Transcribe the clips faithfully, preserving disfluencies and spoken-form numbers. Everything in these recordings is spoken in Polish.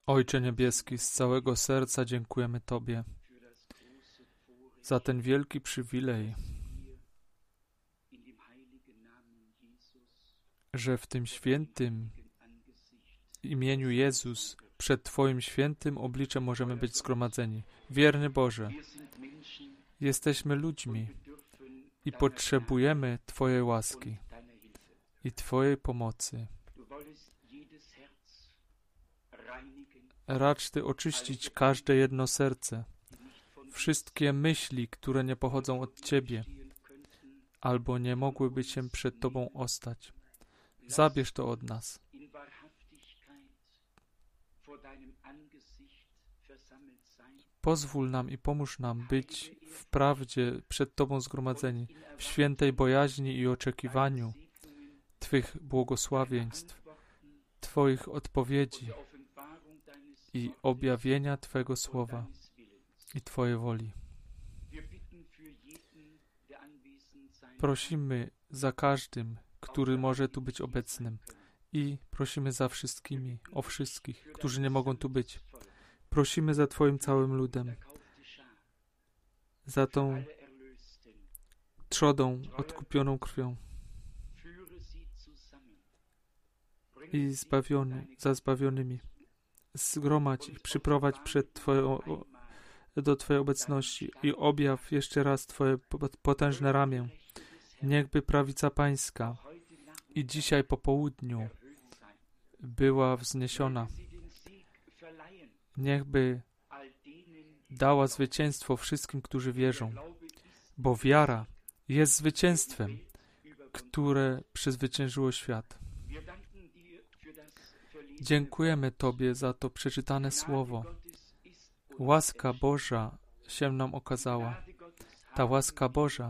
Ojcze Niebieski, z całego serca dziękujemy Tobie za ten wielki przywilej, że w tym świętym imieniu Jezus przed Twoim świętym obliczem możemy być zgromadzeni. Wierny Boże, jesteśmy ludźmi i potrzebujemy Twojej łaski i Twojej pomocy. Racz Ty oczyścić każde jedno serce, wszystkie myśli, które nie pochodzą od Ciebie, albo nie mogłyby się przed Tobą ostać. Zabierz to od nas. Pozwól nam i pomóż nam być w prawdzie przed Tobą zgromadzeni, w świętej bojaźni i oczekiwaniu Twych błogosławieństw, Twoich odpowiedzi i objawienia Twego słowa i Twojej woli. Prosimy za każdym, który może tu być obecnym, i prosimy za wszystkimi, o wszystkich, którzy nie mogą tu być. Prosimy za Twoim całym ludem, za tą trzodą odkupioną krwią i zbawiony, za zbawionymi. Zgromadź ich, przyprowadź przed Twoją, do Twojej obecności i objaw jeszcze raz Twoje potężne ramię. Niechby prawica Pańska i dzisiaj po południu była wzniesiona. Niechby dała zwycięstwo wszystkim, którzy wierzą, bo wiara jest zwycięstwem, które przezwyciężyło świat. Dziękujemy Tobie za to przeczytane słowo. Łaska Boża się nam okazała. Ta łaska Boża.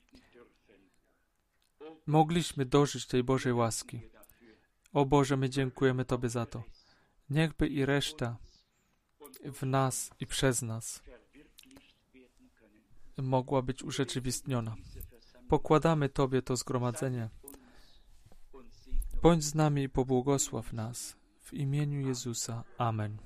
Mogliśmy dożyć tej Bożej łaski. O Boże, my dziękujemy Tobie za to. Niechby i reszta w nas i przez nas mogła być urzeczywistniona. Pokładamy Tobie to zgromadzenie. Bądź z nami i pobłogosław nas. W imieniu Jezusa. Amen.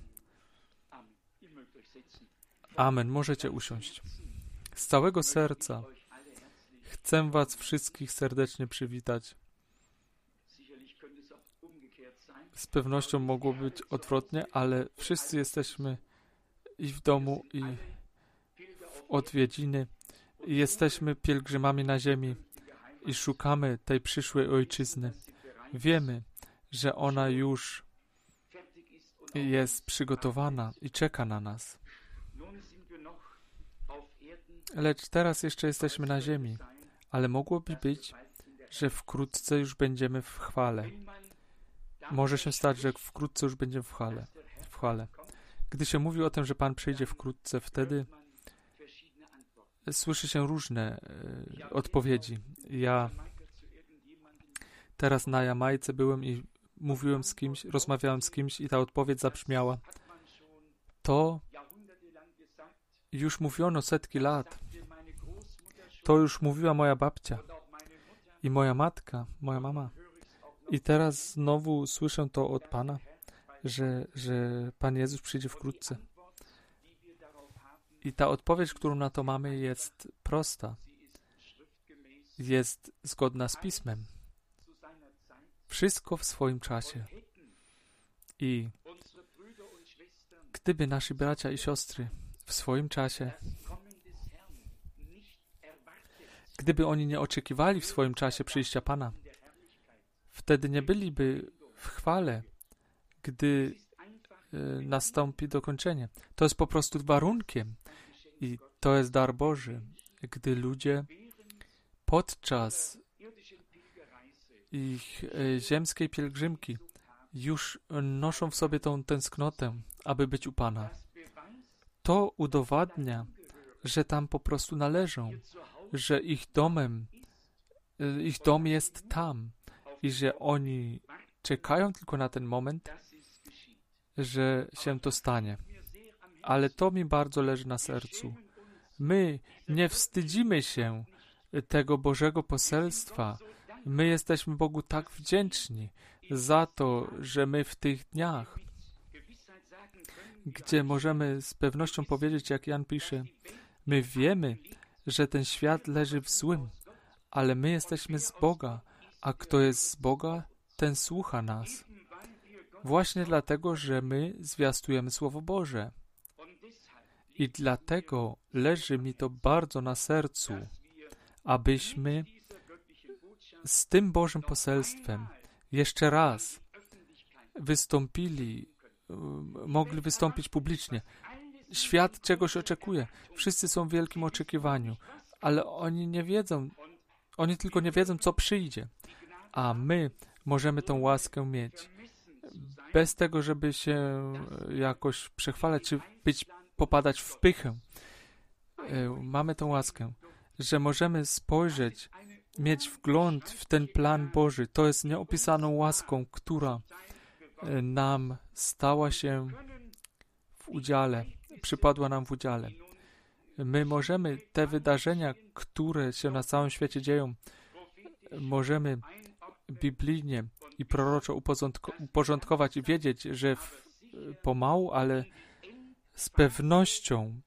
Amen. Możecie usiąść. Z całego serca chcę Was wszystkich serdecznie przywitać. Z pewnością mogło być odwrotnie, ale wszyscy jesteśmy i w domu, i w odwiedziny. I jesteśmy pielgrzymami na ziemi i szukamy tej przyszłej ojczyzny. Wiemy, że ona już jest przygotowana i czeka na nas. Lecz teraz jeszcze jesteśmy na ziemi, ale mogłoby być, że wkrótce już będziemy w chwale. Może się stać, że wkrótce już będziemy w chwale. W chwale. Gdy się mówi o tym, że Pan przyjdzie wkrótce, wtedy słyszy się różne e, odpowiedzi. Ja teraz na Jamajce byłem i mówiłem z kimś, rozmawiałem z kimś i ta odpowiedź zabrzmiała: to już mówiono setki lat. To już mówiła moja babcia i moja matka, moja mama. I teraz znowu słyszę to od Pana, że, że Pan Jezus przyjdzie wkrótce. I ta odpowiedź, którą na to mamy, jest prosta. Jest zgodna z Pismem. Wszystko w swoim czasie. I gdyby nasi bracia i siostry w swoim czasie, gdyby oni nie oczekiwali w swoim czasie przyjścia Pana, wtedy nie byliby w chwale, gdy y, nastąpi dokończenie. To jest po prostu warunkiem i to jest dar Boży, gdy ludzie podczas ich y, ziemskiej pielgrzymki już noszą w sobie tą tęsknotę, aby być u Pana. To udowadnia, że tam po prostu należą, że ich domem, y, ich dom jest tam i że oni czekają tylko na ten moment, że się to stanie. Ale to mi bardzo leży na sercu. My nie wstydzimy się tego Bożego poselstwa. My jesteśmy Bogu tak wdzięczni za to, że my w tych dniach gdzie możemy z pewnością powiedzieć, jak Jan pisze, my wiemy, że ten świat leży w złym, ale my jesteśmy z Boga, a kto jest z Boga, ten słucha nas. Właśnie dlatego, że my zwiastujemy Słowo Boże. I dlatego leży mi to bardzo na sercu, abyśmy z tym Bożym poselstwem jeszcze raz wystąpili, mogli wystąpić publicznie. Świat czegoś oczekuje. Wszyscy są w wielkim oczekiwaniu, ale oni nie wiedzą, oni tylko nie wiedzą, co przyjdzie. A my możemy tą łaskę mieć. Bez tego, żeby się jakoś przechwalać, czy być, popadać w pychę. Mamy tą łaskę, że możemy spojrzeć, mieć wgląd w ten plan Boży. To jest nieopisaną łaską, która nam stała się w udziale, przypadła nam w udziale. My możemy te wydarzenia, które się na całym świecie dzieją, możemy biblijnie i proroczo uporządkować i wiedzieć, że w, pomału, ale z pewnością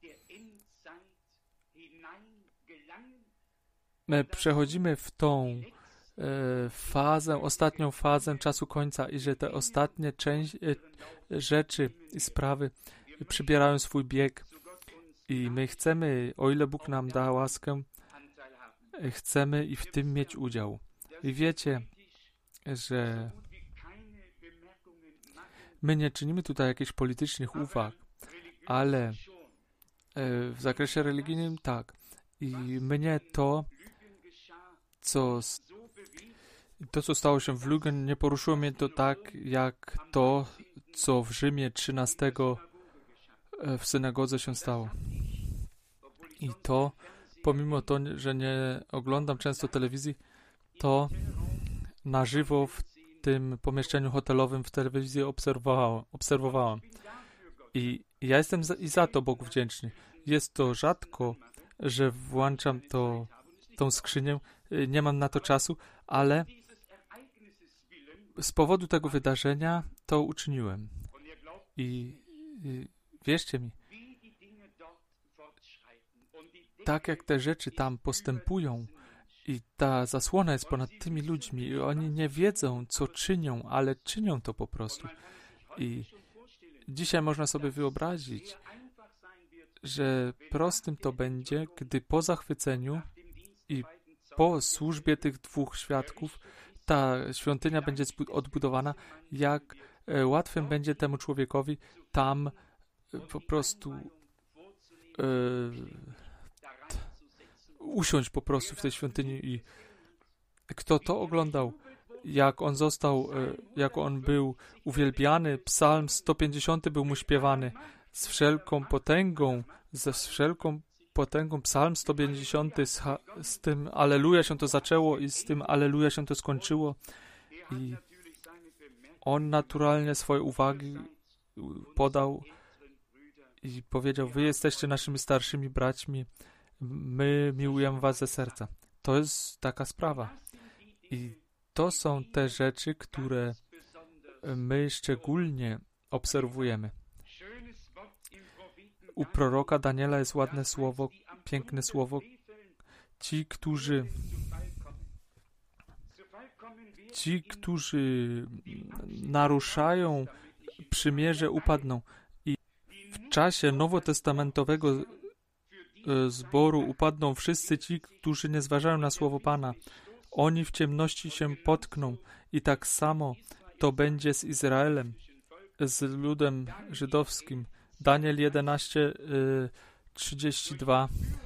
my przechodzimy w tą e, fazę, ostatnią fazę czasu końca i że te ostatnie część, e, rzeczy i sprawy przybierają swój bieg i my chcemy, o ile Bóg nam da łaskę, chcemy i w tym mieć udział. I wiecie, że my nie czynimy tutaj jakichś politycznych uwag, ale e, w zakresie religijnym tak. I mnie to, co to, co stało się w Lügen, nie poruszyło mnie to tak, jak to, co w Rzymie trzynastego w synagodze się stało. I to, pomimo to, że nie oglądam często telewizji, to na żywo w tym pomieszczeniu hotelowym w telewizji obserwowałem. obserwowałem. I ja jestem za, i za to Bogu wdzięczny. Jest to rzadko, że włączam to, tą skrzynię, nie mam na to czasu, ale z powodu tego wydarzenia to uczyniłem. I, i wierzcie mi, tak jak te rzeczy tam postępują i ta zasłona jest ponad tymi ludźmi i oni nie wiedzą, co czynią, ale czynią to po prostu. I dzisiaj można sobie wyobrazić, że prostym to będzie, gdy po zachwyceniu i po służbie tych dwóch świadków ta świątynia będzie odbudowana, jak łatwym będzie temu człowiekowi tam po prostu e, usiąść po prostu w tej świątyni. I kto to oglądał, jak on został, jak on był uwielbiany, psalm sto pięćdziesiąty był mu śpiewany z wszelką potęgą, ze wszelką potęgą, psalm sto pięćdziesiąty z, z tym Alleluja się to zaczęło i z tym Alleluja się to skończyło. I on naturalnie swoje uwagi podał i powiedział, wy jesteście naszymi starszymi braćmi, my miłujemy was ze serca. To jest taka sprawa. I to są te rzeczy, które my szczególnie obserwujemy. U proroka Daniela jest ładne słowo, piękne słowo. Ci, którzy ci, którzy naruszają przymierze, upadną. I w czasie nowotestamentowego zboru upadną wszyscy ci, którzy nie zważają na słowo Pana. Oni w ciemności się potkną i tak samo to będzie z Izraelem, z ludem żydowskim. Daniel jedenaście, trzydzieści dwa.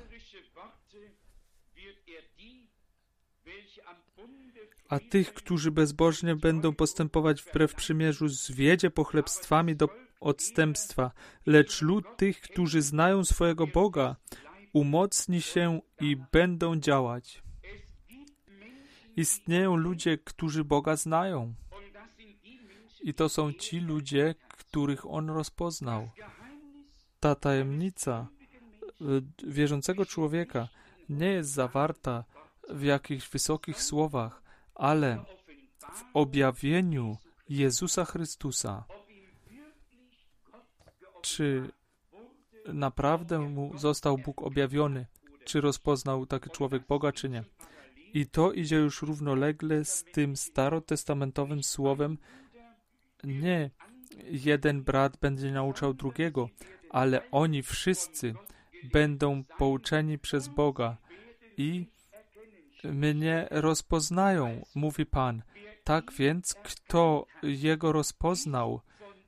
A tych, którzy bezbożnie będą postępować wbrew przymierzu, zwiedzie pochlebstwami do odstępstwa, lecz lud tych, którzy znają swojego Boga, umocni się i będą działać. Istnieją ludzie, którzy Boga znają. I to są ci ludzie, których On rozpoznał. Ta tajemnica wierzącego człowieka nie jest zawarta w jakichś wysokich słowach, ale w objawieniu Jezusa Chrystusa. czy naprawdę mu został Bóg objawiony, czy rozpoznał taki człowiek Boga, czy nie. I to idzie już równolegle z tym starotestamentowym słowem, nie jeden brat będzie nauczał drugiego, ale oni wszyscy będą pouczeni przez Boga i mnie rozpoznają, mówi Pan. Tak więc, kto Jego rozpoznał,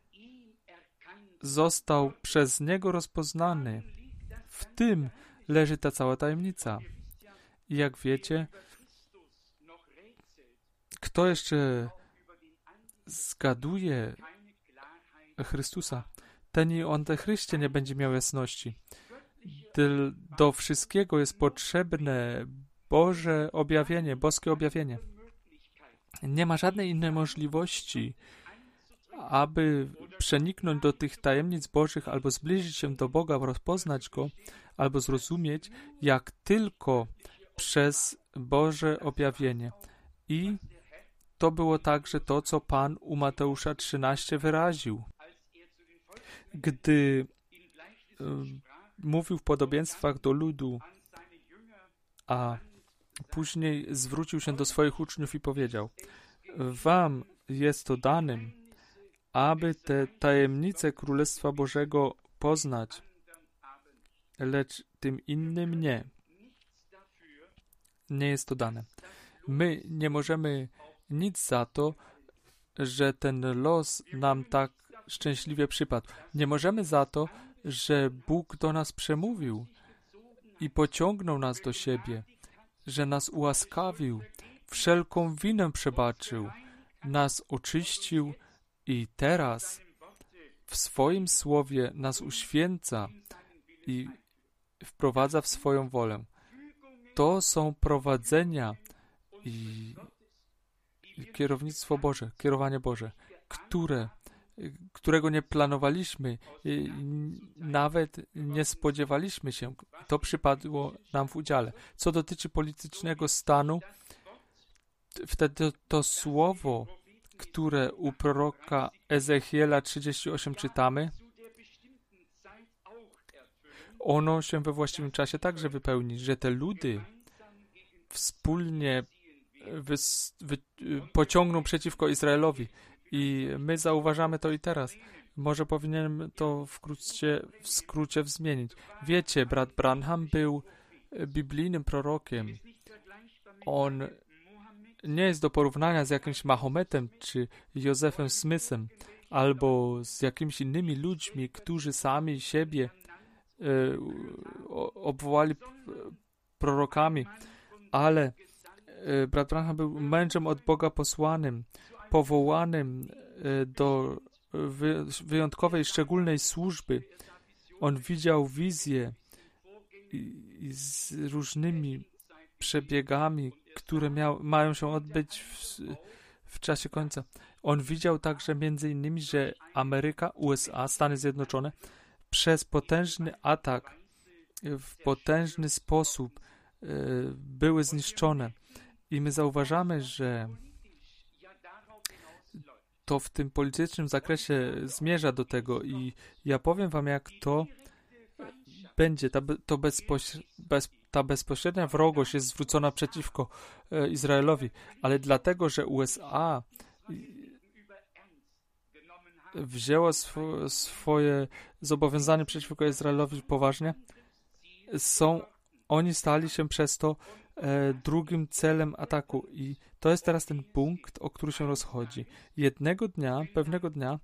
został przez Niego rozpoznany. W tym leży ta cała tajemnica. I jak wiecie, kto jeszcze zgaduje Chrystusa, ten i o Antychryście nie będzie miał jasności. Do wszystkiego jest potrzebne Boże objawienie, boskie objawienie. Nie ma żadnej innej możliwości, aby przeniknąć do tych tajemnic Bożych, albo zbliżyć się do Boga, rozpoznać Go, albo zrozumieć, jak tylko przez Boże objawienie. I to było także to, co Pan u Mateusza trzynaście wyraził. Gdy y, mówił w podobieństwach do ludu, a później zwrócił się do swoich uczniów i powiedział: wam jest to danym, aby te tajemnice Królestwa Bożego poznać, lecz tym innym nie. Nie jest to dane. My nie możemy nic za to, że ten los nam tak szczęśliwie przypadł. Nie możemy za to, że Bóg do nas przemówił i pociągnął nas do siebie, że nas ułaskawił, wszelką winę przebaczył, nas oczyścił i teraz w swoim słowie nas uświęca i wprowadza w swoją wolę. To są prowadzenia i kierownictwo Boże, kierowanie Boże, które, którego nie planowaliśmy, nawet nie spodziewaliśmy się. To przypadło nam w udziale. Co dotyczy politycznego stanu, wtedy to słowo, które u proroka Ezechiela trzydzieści osiem czytamy, ono się we właściwym czasie także wypełni, że te ludy wspólnie wys, wy, pociągną przeciwko Izraelowi. I my zauważamy to i teraz. Może powinienem to wkrótce, w skrócie zmienić. Wiecie, brat Branham był biblijnym prorokiem. On nie jest do porównania z jakimś Mahometem czy Józefem Smithem albo z jakimiś innymi ludźmi, którzy sami siebie e, obwołali prorokami, ale e, brat Branham był mężem od Boga posłanym, powołanym e, do wy, wyjątkowej, szczególnej służby. On widział wizje i, i z różnymi przebiegami, które miał, mają się odbyć w, w czasie końca. On widział także między innymi, że Ameryka, U S A, Stany Zjednoczone przez potężny atak w potężny sposób y, były zniszczone. I my zauważamy, że to w tym politycznym zakresie zmierza do tego i ja powiem wam, jak to będzie. Ta, to bezpośre, bez, ta bezpośrednia wrogość jest zwrócona przeciwko e, Izraelowi, ale dlatego, że U S A wzięło sw- swoje zobowiązanie przeciwko Izraelowi poważnie, są, oni stali się przez to e, drugim celem ataku i to jest teraz ten punkt, o który się rozchodzi. Jednego dnia, pewnego dnia,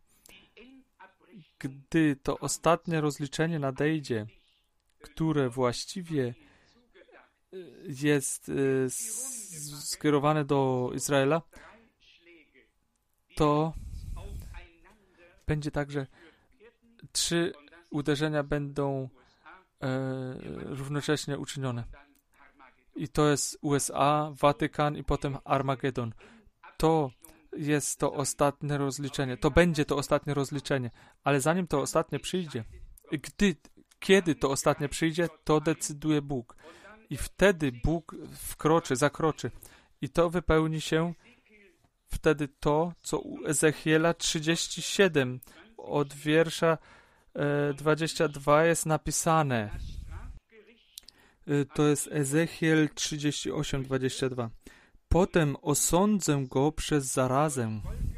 gdy to ostatnie rozliczenie nadejdzie, które właściwie jest y, skierowane do Izraela, to będzie tak, że trzy uderzenia będą e, równocześnie uczynione. I to jest U S A, Watykan i potem Armagedon. To jest to ostatnie rozliczenie. To będzie to ostatnie rozliczenie. Ale zanim to ostatnie przyjdzie, gdy, kiedy to ostatnie przyjdzie, to decyduje Bóg. I wtedy Bóg wkroczy, zakroczy. I to wypełni się wtedy to, co u Ezechiela trzydzieści siedem od wiersza dwadzieścia dwa jest napisane. To jest Ezechiel trzydzieści osiem, dwadzieścia dwa. Potem osądzę go przez zarazę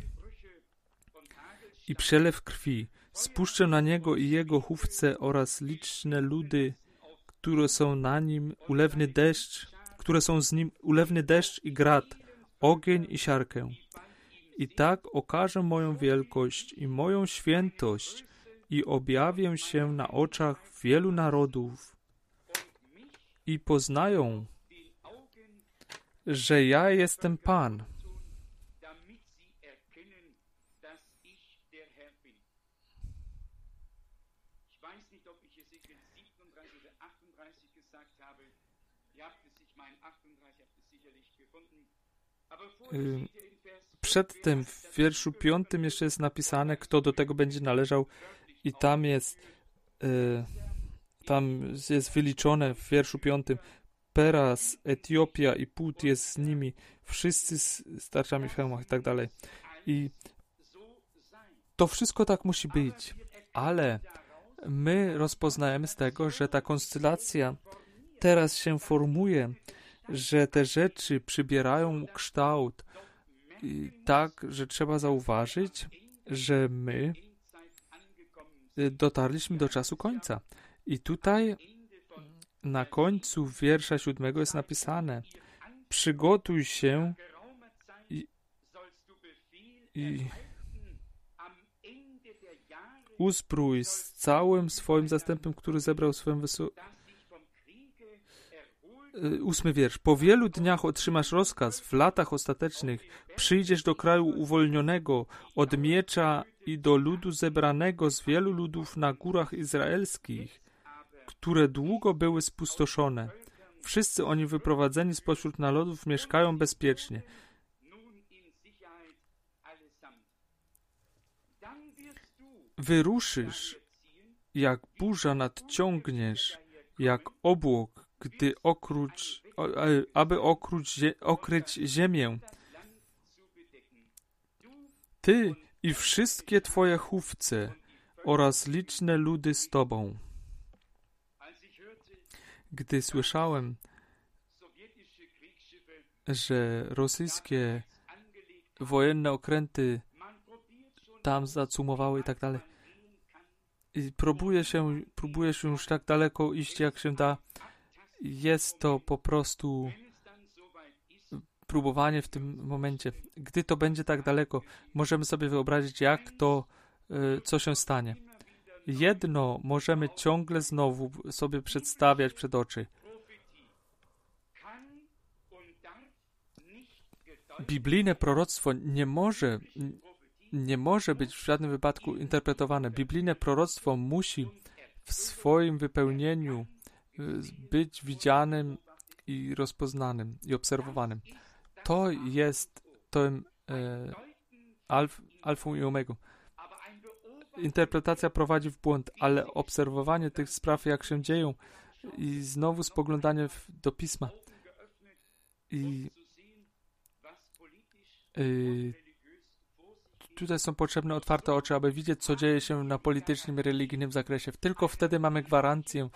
i przelew krwi. Spuszczę na niego i jego chówce oraz liczne ludy, które są na nim, ulewny deszcz, które są z nim ulewny deszcz i grad, ogień i siarkę. I tak okażę moją wielkość i moją świętość i objawię się na oczach wielu narodów i poznają, że ja jestem Pan. Przedtem w wierszu piątym jeszcze jest napisane, kto do tego będzie należał, i tam jest tam jest wyliczone w wierszu piątym: Peras, Etiopia i Put jest z nimi, wszyscy z tarczami w hełmach i tak dalej. I to wszystko tak musi być, ale my rozpoznajemy z tego, że ta konstelacja teraz się formuje, że te rzeczy przybierają kształt i tak, że trzeba zauważyć, że my dotarliśmy do czasu końca. I tutaj na końcu wiersza siódmego jest napisane: przygotuj się i, i uzbrój z całym swoim zastępem, który zebrał swoją wysoko... Ósmy wiersz. Po wielu dniach otrzymasz rozkaz, w latach ostatecznych przyjdziesz do kraju uwolnionego od miecza i do ludu zebranego z wielu ludów na górach izraelskich, które długo były spustoszone. Wszyscy oni wyprowadzeni spośród narodów mieszkają bezpiecznie. Wyruszysz, jak burza nadciągniesz, jak obłok, gdy okruć, aby okruć, okryć ziemię. Ty i wszystkie twoje chówce oraz liczne ludy z tobą. Gdy słyszałem, że rosyjskie wojenne okręty tam zacumowały i tak dalej, i próbuje się, próbuje się już tak daleko iść, jak się da, jest to po prostu próbowanie w tym momencie. Gdy to będzie tak daleko, możemy sobie wyobrazić, jak to, co się stanie. Jedno możemy ciągle znowu sobie przedstawiać przed oczy. Biblijne proroctwo nie może, nie może być w żadnym wypadku interpretowane. Biblijne proroctwo musi w swoim wypełnieniu być widzianym i rozpoznanym i obserwowanym. To jest tym e, alf, alfą i omegą. Interpretacja prowadzi w błąd, ale obserwowanie tych spraw, jak się dzieją, i znowu spoglądanie w, do Pisma i y, tutaj są potrzebne otwarte oczy, aby widzieć, co dzieje się na politycznym i religijnym zakresie. Tylko wtedy mamy gwarancję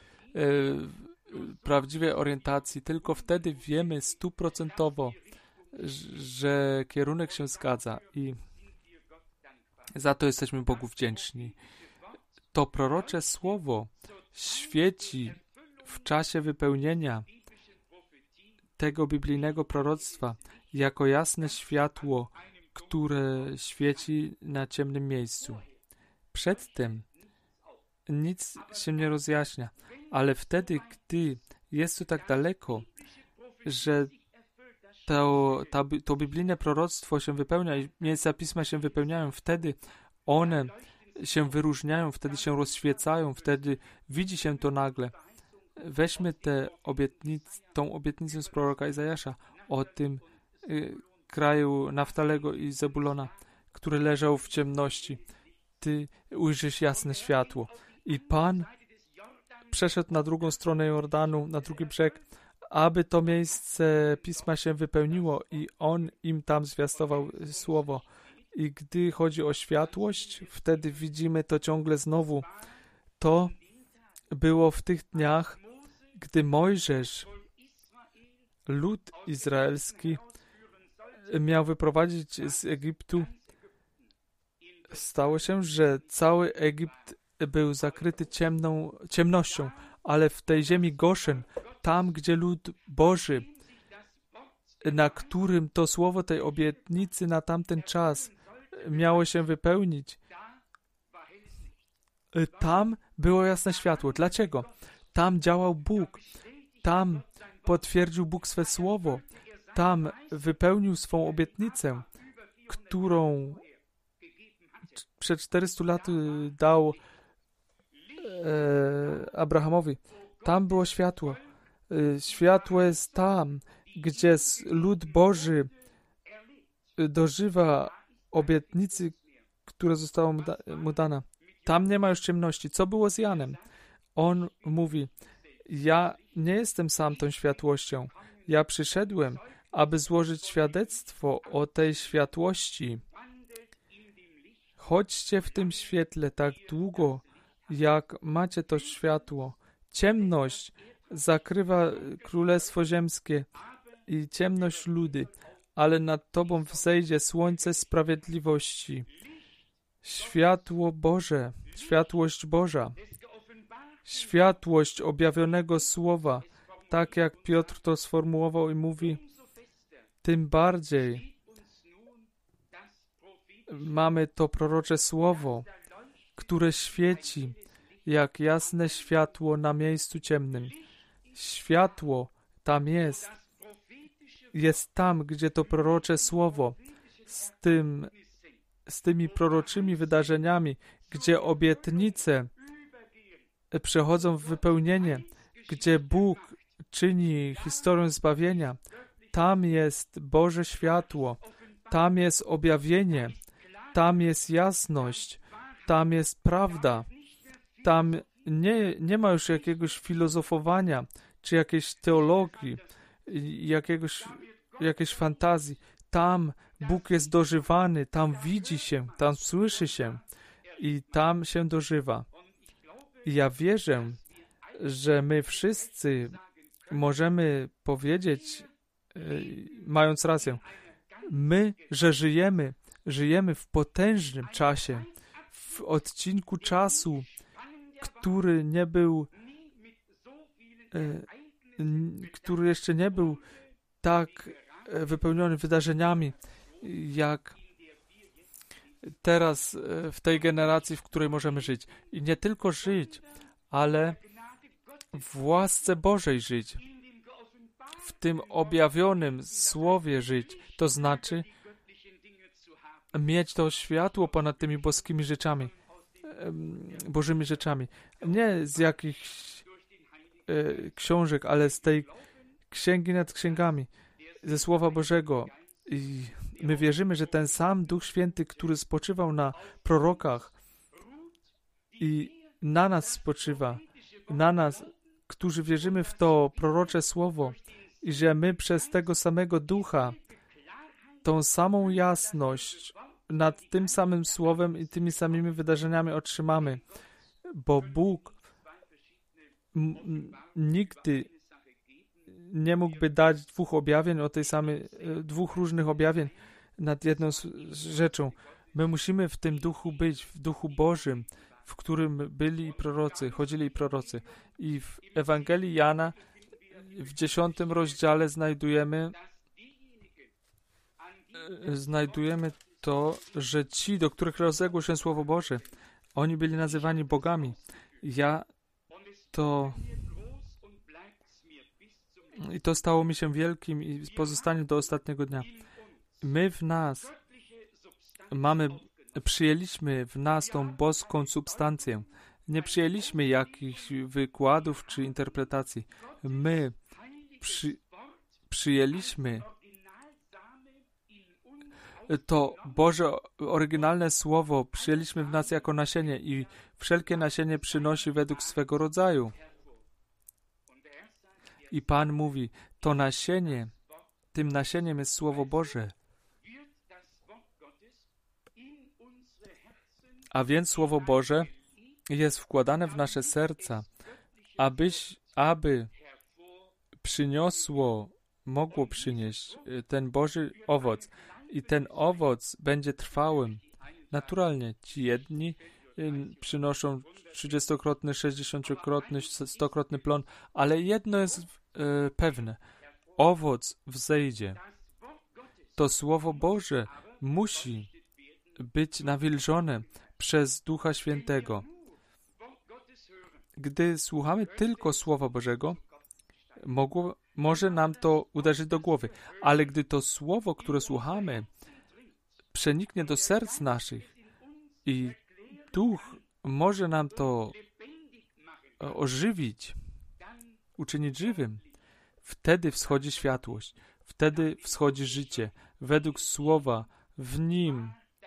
y, prawdziwej orientacji. Tylko wtedy wiemy stuprocentowo, że kierunek się zgadza, i za to jesteśmy Bogu wdzięczni. To prorocze słowo świeci w czasie wypełnienia tego biblijnego proroctwa jako jasne światło, które świeci na ciemnym miejscu. Przedtem nic się nie rozjaśnia, ale wtedy, gdy jest to tak daleko, że to, ta, to biblijne proroctwo się wypełnia i miejsca Pisma się wypełniają, wtedy one się wyróżniają, wtedy się rozświecają, wtedy widzi się to nagle. Weźmy tę obietnic, tą obietnicę z proroka Izajasza o tym y, kraju Naftalego i Zebulona, który leżał w ciemności. Ty ujrzysz jasne światło. I Pan przeszedł na drugą stronę Jordanu, na drugi brzeg, aby to miejsce Pisma się wypełniło, i On im tam zwiastował słowo. I gdy chodzi o światłość, wtedy widzimy to ciągle znowu. To było w tych dniach, gdy Mojżesz, lud izraelski, miał wyprowadzić z Egiptu. Stało się, że cały Egipt był zakryty ciemną, ciemnością, ale w tej ziemi Goszen, tam gdzie lud Boży, na którym to słowo tej obietnicy na tamten czas miało się wypełnić, tam było jasne światło. Dlaczego? Tam działał Bóg. Tam potwierdził Bóg swe słowo. Tam wypełnił swą obietnicę, którą przed czterystu laty dał e, Abrahamowi. Tam było światło. E, światło jest tam, gdzie lud Boży dożywa obietnicy, która została mu, da, mu dana. Tam nie ma już ciemności. Co było z Janem? On mówi, ja nie jestem sam tą światłością. Ja przyszedłem, aby złożyć świadectwo o tej światłości. Chodźcie w tym świetle tak długo, jak macie to światło. Ciemność zakrywa królestwo ziemskie i ciemność ludy, ale nad tobą wzejdzie słońce sprawiedliwości. Światło Boże, światłość Boża, światłość objawionego słowa, tak jak Piotr to sformułował i mówi, tym bardziej mamy to prorocze słowo, które świeci jak jasne światło na miejscu ciemnym. Światło tam jest. Jest tam, gdzie to prorocze słowo z, tym, z tymi proroczymi wydarzeniami, gdzie obietnice przechodzą w wypełnienie, gdzie Bóg czyni historię zbawienia. Tam jest Boże światło, tam jest objawienie, tam jest jasność, tam jest prawda. Tam nie, nie ma już jakiegoś filozofowania, czy jakiejś teologii, jakiegoś, jakiejś fantazji. Tam Bóg jest dożywany, tam widzi się, tam słyszy się i tam się dożywa. I ja wierzę, że my wszyscy możemy powiedzieć, mając rację, my, że żyjemy, żyjemy w potężnym czasie, w odcinku czasu, który nie był, który jeszcze nie był tak wypełniony wydarzeniami, jak teraz w tej generacji, w której możemy żyć. I nie tylko żyć, ale w łasce Bożej żyć. W tym objawionym słowie żyć. To znaczy mieć to światło ponad tymi boskimi rzeczami, Bożymi rzeczami. Nie z jakichś e, książek, ale z tej księgi nad księgami, ze Słowa Bożego. I my wierzymy, że ten sam Duch Święty, który spoczywał na prorokach i na nas spoczywa, na nas, którzy wierzymy w to prorocze Słowo i że my przez tego samego Ducha tą samą jasność nad tym samym Słowem i tymi samymi wydarzeniami otrzymamy, bo Bóg m- m- nigdy nie mógłby dać dwóch objawień o tej samej, dwóch różnych objawień nad jedną rzeczą. My musimy w tym duchu być, w duchu Bożym, w którym byli prorocy, chodzili prorocy. I w Ewangelii Jana w dziesiątym rozdziale znajdujemy znajdujemy to, że ci, do których rozległo się Słowo Boże, oni byli nazywani bogami. Ja to i to stało mi się wielkim i pozostanie do ostatniego dnia. My w nas mamy, przyjęliśmy w nas tą boską substancję. Nie przyjęliśmy jakichś wykładów czy interpretacji. My przy, przyjęliśmy to Boże oryginalne Słowo, przyjęliśmy w nas jako nasienie i wszelkie nasienie przynosi według swego rodzaju. I Pan mówi, to nasienie, tym nasieniem jest Słowo Boże. A więc Słowo Boże jest wkładane w nasze serca, abyś, aby przyniosło, mogło przynieść ten Boży owoc. I ten owoc będzie trwałym. Naturalnie ci jedni przynoszą trzydziestokrotny, sześćdziesięciokrotny, stokrotny plon, ale jedno jest e, pewne. Owoc wzejdzie. To Słowo Boże musi być nawilżone przez Ducha Świętego. Gdy słuchamy tylko Słowa Bożego, mogło, może nam to uderzyć do głowy, ale gdy to Słowo, które słuchamy, przeniknie do serc naszych i Duch może nam to ożywić, uczynić żywym, wtedy wschodzi światłość, wtedy wschodzi życie. Według Słowa w Nim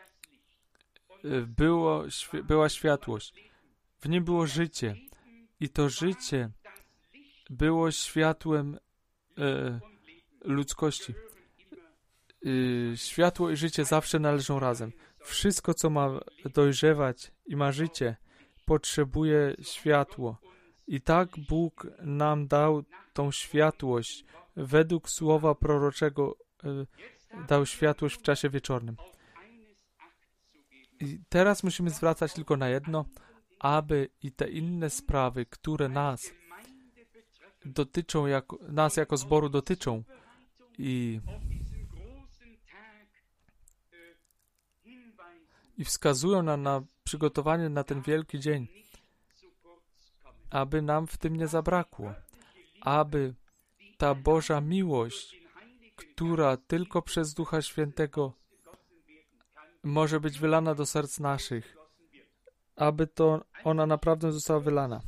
było, była światłość, w Nim było życie i to życie było światłem e, ludzkości. E, światło i życie zawsze należą razem. Wszystko, co ma dojrzewać i ma życie, potrzebuje światło. I tak Bóg nam dał tą światłość. Według słowa proroczego e, dał światłość w czasie wieczornym. I teraz musimy zwracać tylko na jedno, aby i te inne sprawy, które nas dotyczą, jako, nas jako zboru dotyczą i, i wskazują nam na przygotowanie na ten wielki dzień, aby nam w tym nie zabrakło, aby ta Boża miłość, która tylko przez Ducha Świętego może być wylana do serc naszych, aby to ona naprawdę została wylana.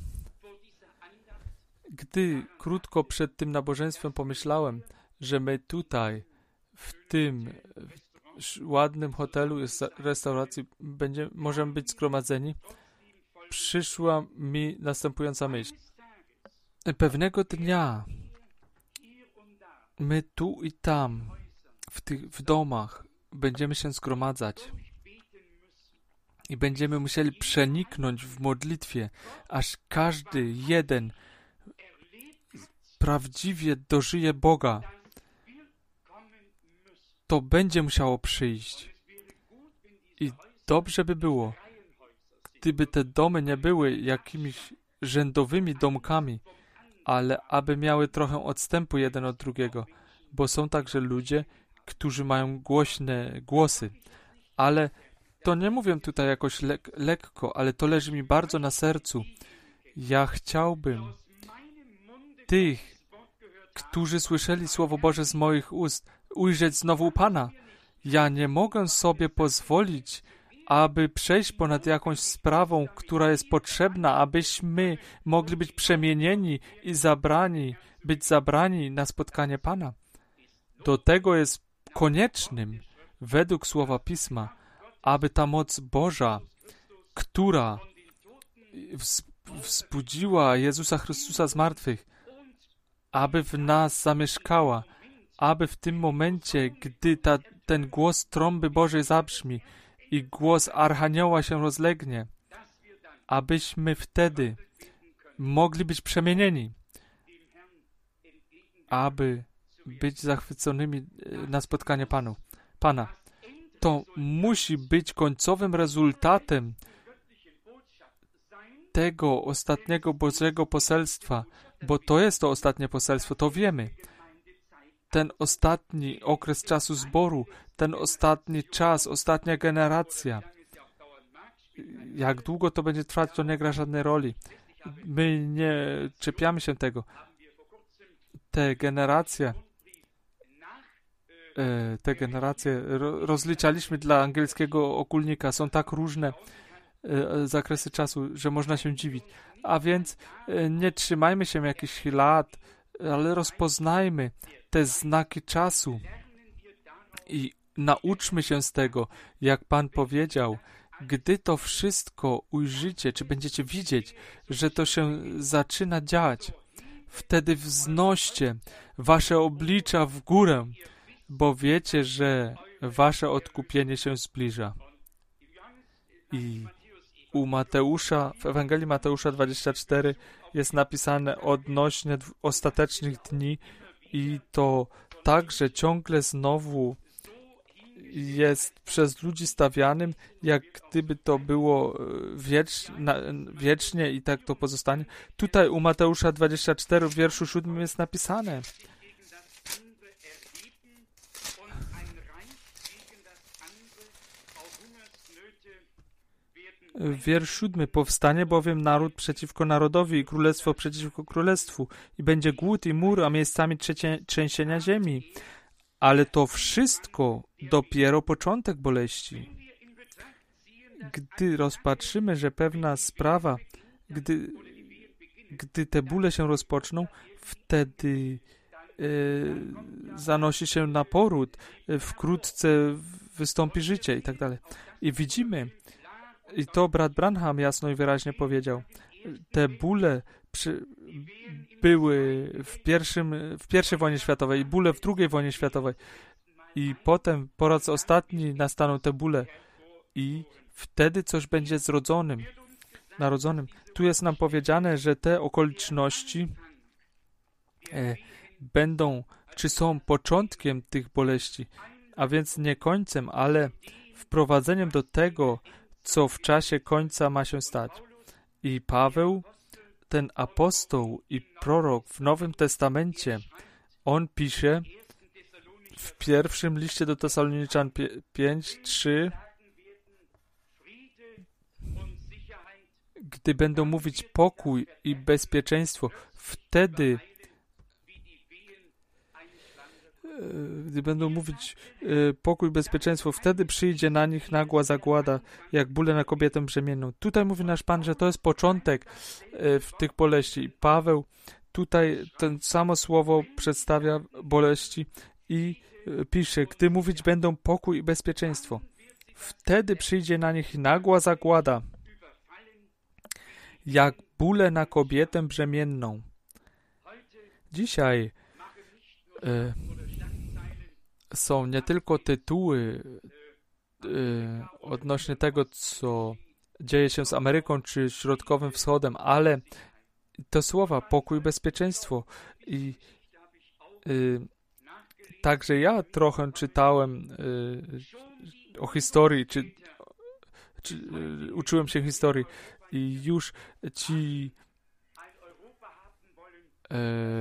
Gdy krótko przed tym nabożeństwem pomyślałem, że my tutaj, w tym ładnym hotelu, restauracji, będziemy, możemy być zgromadzeni, przyszła mi następująca myśl. Pewnego dnia my tu i tam, w tych w domach, będziemy się zgromadzać i będziemy musieli przeniknąć w modlitwie, aż każdy jeden prawdziwie dożyje Boga. To będzie musiało przyjść. I dobrze by było, gdyby te domy nie były jakimiś rzędowymi domkami, ale aby miały trochę odstępu jeden od drugiego, bo są także ludzie, którzy mają głośne głosy. Ale to nie mówię tutaj jakoś lek- lekko, ale to leży mi bardzo na sercu. Ja chciałbym tych, którzy słyszeli Słowo Boże z moich ust, ujrzeć znowu Pana. Ja nie mogę sobie pozwolić, aby przejść ponad jakąś sprawą, która jest potrzebna, abyśmy mogli być przemienieni i zabrani, być zabrani na spotkanie Pana. Do tego jest koniecznym, według Słowa Pisma, aby ta moc Boża, która wzbudziła Jezusa Chrystusa z martwych, aby w nas zamieszkała, aby w tym momencie, gdy ta, ten głos trąby Bożej zabrzmi i głos Archanioła się rozlegnie, abyśmy wtedy mogli być przemienieni, aby być zachwyconymi na spotkanie Panu. Pana. To musi być końcowym rezultatem tego ostatniego Bożego poselstwa, bo to jest to ostatnie poselstwo, to wiemy. Ten ostatni okres czasu zboru, ten ostatni czas, ostatnia generacja. Jak długo to będzie trwać, to nie gra żadnej roli. My nie czepiamy się tego. Te generacje, te generacje rozliczaliśmy dla angielskiego okulnika. Są tak różne zakresy czasu, że można się dziwić. A więc nie trzymajmy się jakichś lat, ale rozpoznajmy te znaki czasu i nauczmy się z tego, jak Pan powiedział, gdy to wszystko ujrzycie, czy będziecie widzieć, że to się zaczyna dziać, wtedy wznoście wasze oblicza w górę, bo wiecie, że wasze odkupienie się zbliża. I u Mateusza, w Ewangelii Mateusza dwadzieścia cztery jest napisane odnośnie ostatecznych dni i to także ciągle znowu jest przez ludzi stawianym, jak gdyby to było wiecz, na, wiecznie i tak to pozostanie. Tutaj u Mateusza dwadzieścia cztery w wierszu siódmym jest napisane: Wiersz siódmy. Powstanie bowiem naród przeciwko narodowi i królestwo przeciwko królestwu i będzie głód i mur, a miejscami trzecie, trzęsienia ziemi. Ale to wszystko dopiero początek boleści. Gdy rozpatrzymy, że pewna sprawa, gdy, gdy te bóle się rozpoczną, wtedy e, zanosi się na poród, e, wkrótce wystąpi życie i tak dalej. I widzimy, i to brat Branham jasno i wyraźnie powiedział, te bóle przy, były w, pierwszym, w pierwszej wojnie światowej i bóle w drugiej wojnie światowej. I potem po raz ostatni nastaną te bóle i wtedy coś będzie zrodzonym, narodzonym. Tu jest nam powiedziane, że te okoliczności e, będą, czy są początkiem tych boleści, a więc nie końcem, ale wprowadzeniem do tego, co w czasie końca ma się stać. I Paweł, ten apostoł i prorok w Nowym Testamencie, on pisze w pierwszym liście do Tesaloniczan pięć, trzy, gdy będą mówić pokój i bezpieczeństwo, wtedy gdy będą mówić e, pokój, bezpieczeństwo, wtedy przyjdzie na nich nagła zagłada, jak bóle na kobietę brzemienną. Tutaj mówi nasz Pan, że to jest początek e, w tych boleści. I Paweł tutaj ten samo słowo przedstawia boleści i e, pisze, gdy mówić będą pokój i bezpieczeństwo, wtedy przyjdzie na nich nagła zagłada, jak bóle na kobietę brzemienną. Dzisiaj e, są nie tylko tytuły y, odnośnie tego, co dzieje się z Ameryką czy Środkowym Wschodem, ale to słowa pokój, bezpieczeństwo. I y, także ja trochę czytałem y, o historii, czy, czy y, uczyłem się historii i już ci, y,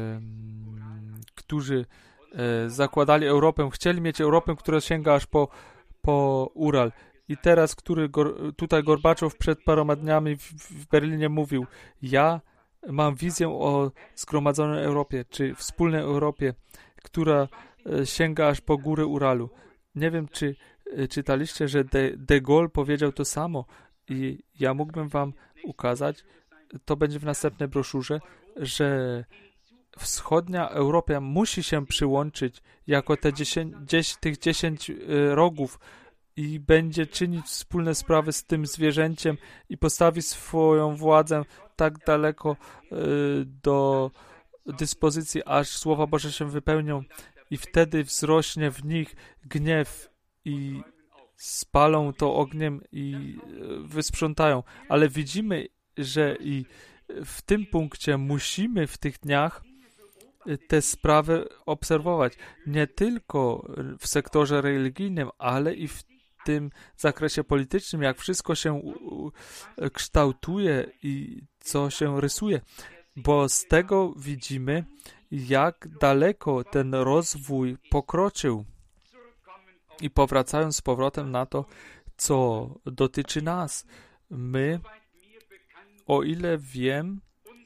którzy zakładali Europę, chcieli mieć Europę, która sięga aż po, po Ural. I teraz, który Gor- tutaj Gorbaczow przed paroma dniami w, w Berlinie mówił, ja mam wizję o zgromadzonej Europie, czy wspólnej Europie, która sięga aż po góry Uralu. Nie wiem, czy czytaliście, że de, de Gaulle powiedział to samo i ja mógłbym wam ukazać, to będzie w następnej broszurze, że wschodnia Europa musi się przyłączyć jako te dziesięć, dziesięć, tych dziesięć rogów i będzie czynić wspólne sprawy z tym zwierzęciem i postawi swoją władzę tak daleko y, do dyspozycji, aż Słowa Boże się wypełnią i wtedy wzrośnie w nich gniew i spalą to ogniem i y, wysprzątają. Ale widzimy, że i w tym punkcie musimy w tych dniach te sprawy obserwować. Nie tylko w sektorze religijnym, ale i w tym zakresie politycznym, jak wszystko się kształtuje i co się rysuje. Bo z tego widzimy, jak daleko ten rozwój pokroczył. I powracając z powrotem na to, co dotyczy nas, my, o ile wiem,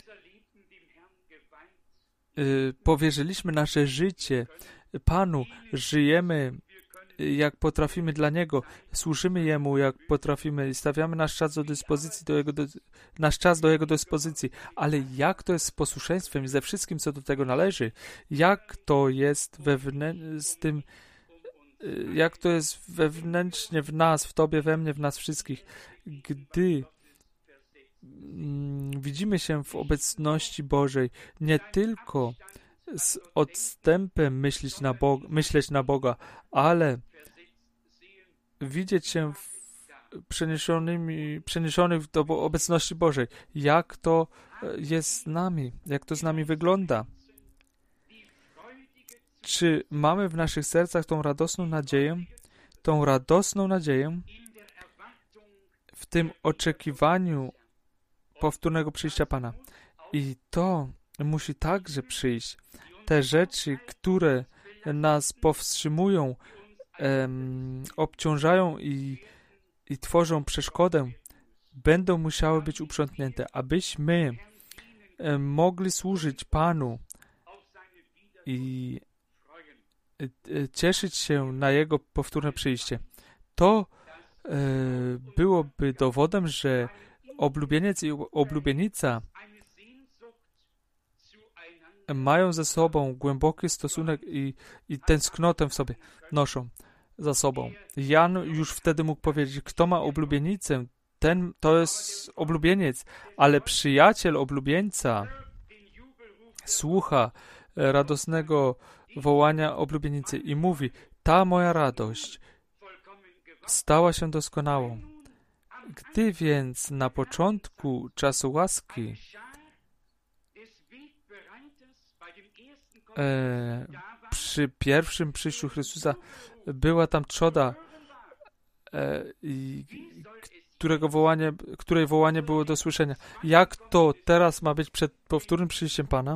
powierzyliśmy nasze życie Panu, żyjemy jak potrafimy dla Niego, służymy Jemu jak potrafimy i stawiamy nasz czas do dyspozycji, do Jego, do, nasz czas do Jego dyspozycji. Ale jak to jest z posłuszeństwem i ze wszystkim, co do tego należy? Jak to jest wewnę- z tym, jak to jest wewnętrznie w nas, w Tobie, we mnie, w nas wszystkich, gdy widzimy się w obecności Bożej, nie tylko z odstępem myśleć na, Bo- myśleć na Boga, ale widzieć się w, przeniesionymi, przeniesionych do obecności Bożej. Jak to jest z nami? Jak to z nami wygląda? Czy mamy w naszych sercach tą radosną nadzieję, tą radosną nadzieję w tym oczekiwaniu powtórnego przyjścia Pana? I to musi także przyjść. Te rzeczy, które nas powstrzymują, em, obciążają i, i tworzą przeszkodę, będą musiały być uprzątnięte, abyśmy em, mogli służyć Panu i e, cieszyć się na Jego powtórne przyjście. To e, byłoby dowodem, że oblubieniec i oblubienica mają ze sobą głęboki stosunek i, i tęsknotę w sobie noszą za sobą. Jan już wtedy mógł powiedzieć, kto ma oblubienicę, ten to jest oblubieniec, ale przyjaciel oblubieńca słucha radosnego wołania oblubienicy i mówi, ta moja radość stała się doskonałą. Gdy więc na początku czasu łaski e, przy pierwszym przyjściu Chrystusa była tam trzoda, e, i, którego wołanie, której wołanie było do słyszenia. Jak to teraz ma być przed powtórnym przyjściem Pana?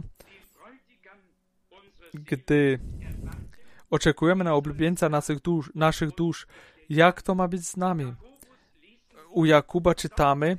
Gdy oczekujemy na oblubieńca naszych dusz, naszych dusz, jak to ma być z nami? U Jakuba czytamy,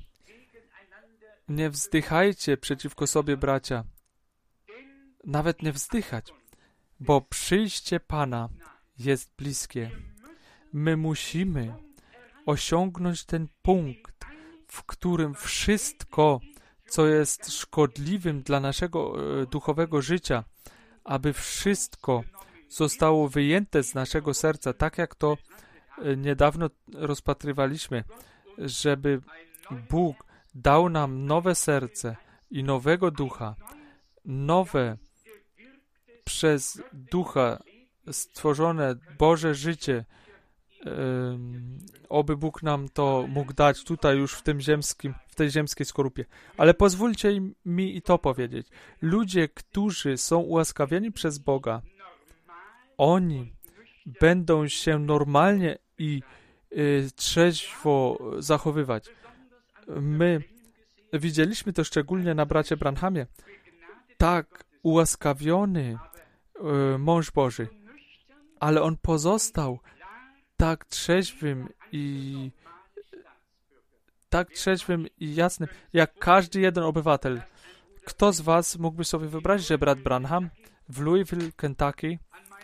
nie wzdychajcie przeciwko sobie, bracia. Nawet nie wzdychać, bo przyjście Pana jest bliskie. My musimy osiągnąć ten punkt, w którym wszystko, co jest szkodliwym dla naszego e, duchowego życia, aby wszystko zostało wyjęte z naszego serca, tak jak to e, niedawno rozpatrywaliśmy, żeby Bóg dał nam nowe serce i nowego ducha, nowe przez ducha stworzone Boże życie. Um, oby Bóg nam to mógł dać tutaj już w tym ziemskim, w tej ziemskiej skorupie. Ale pozwólcie mi i to powiedzieć. Ludzie, którzy są ułaskawieni przez Boga, oni będą się normalnie i y, trzeźwo zachowywać. My widzieliśmy to szczególnie na bracie Branhamie. Tak ułaskawiony y, mąż Boży, ale on pozostał tak trzeźwym i tak trzeźwym i jasnym, jak każdy jeden obywatel. Kto z was mógłby sobie wyobrazić, że brat Branham w Louisville, Kentucky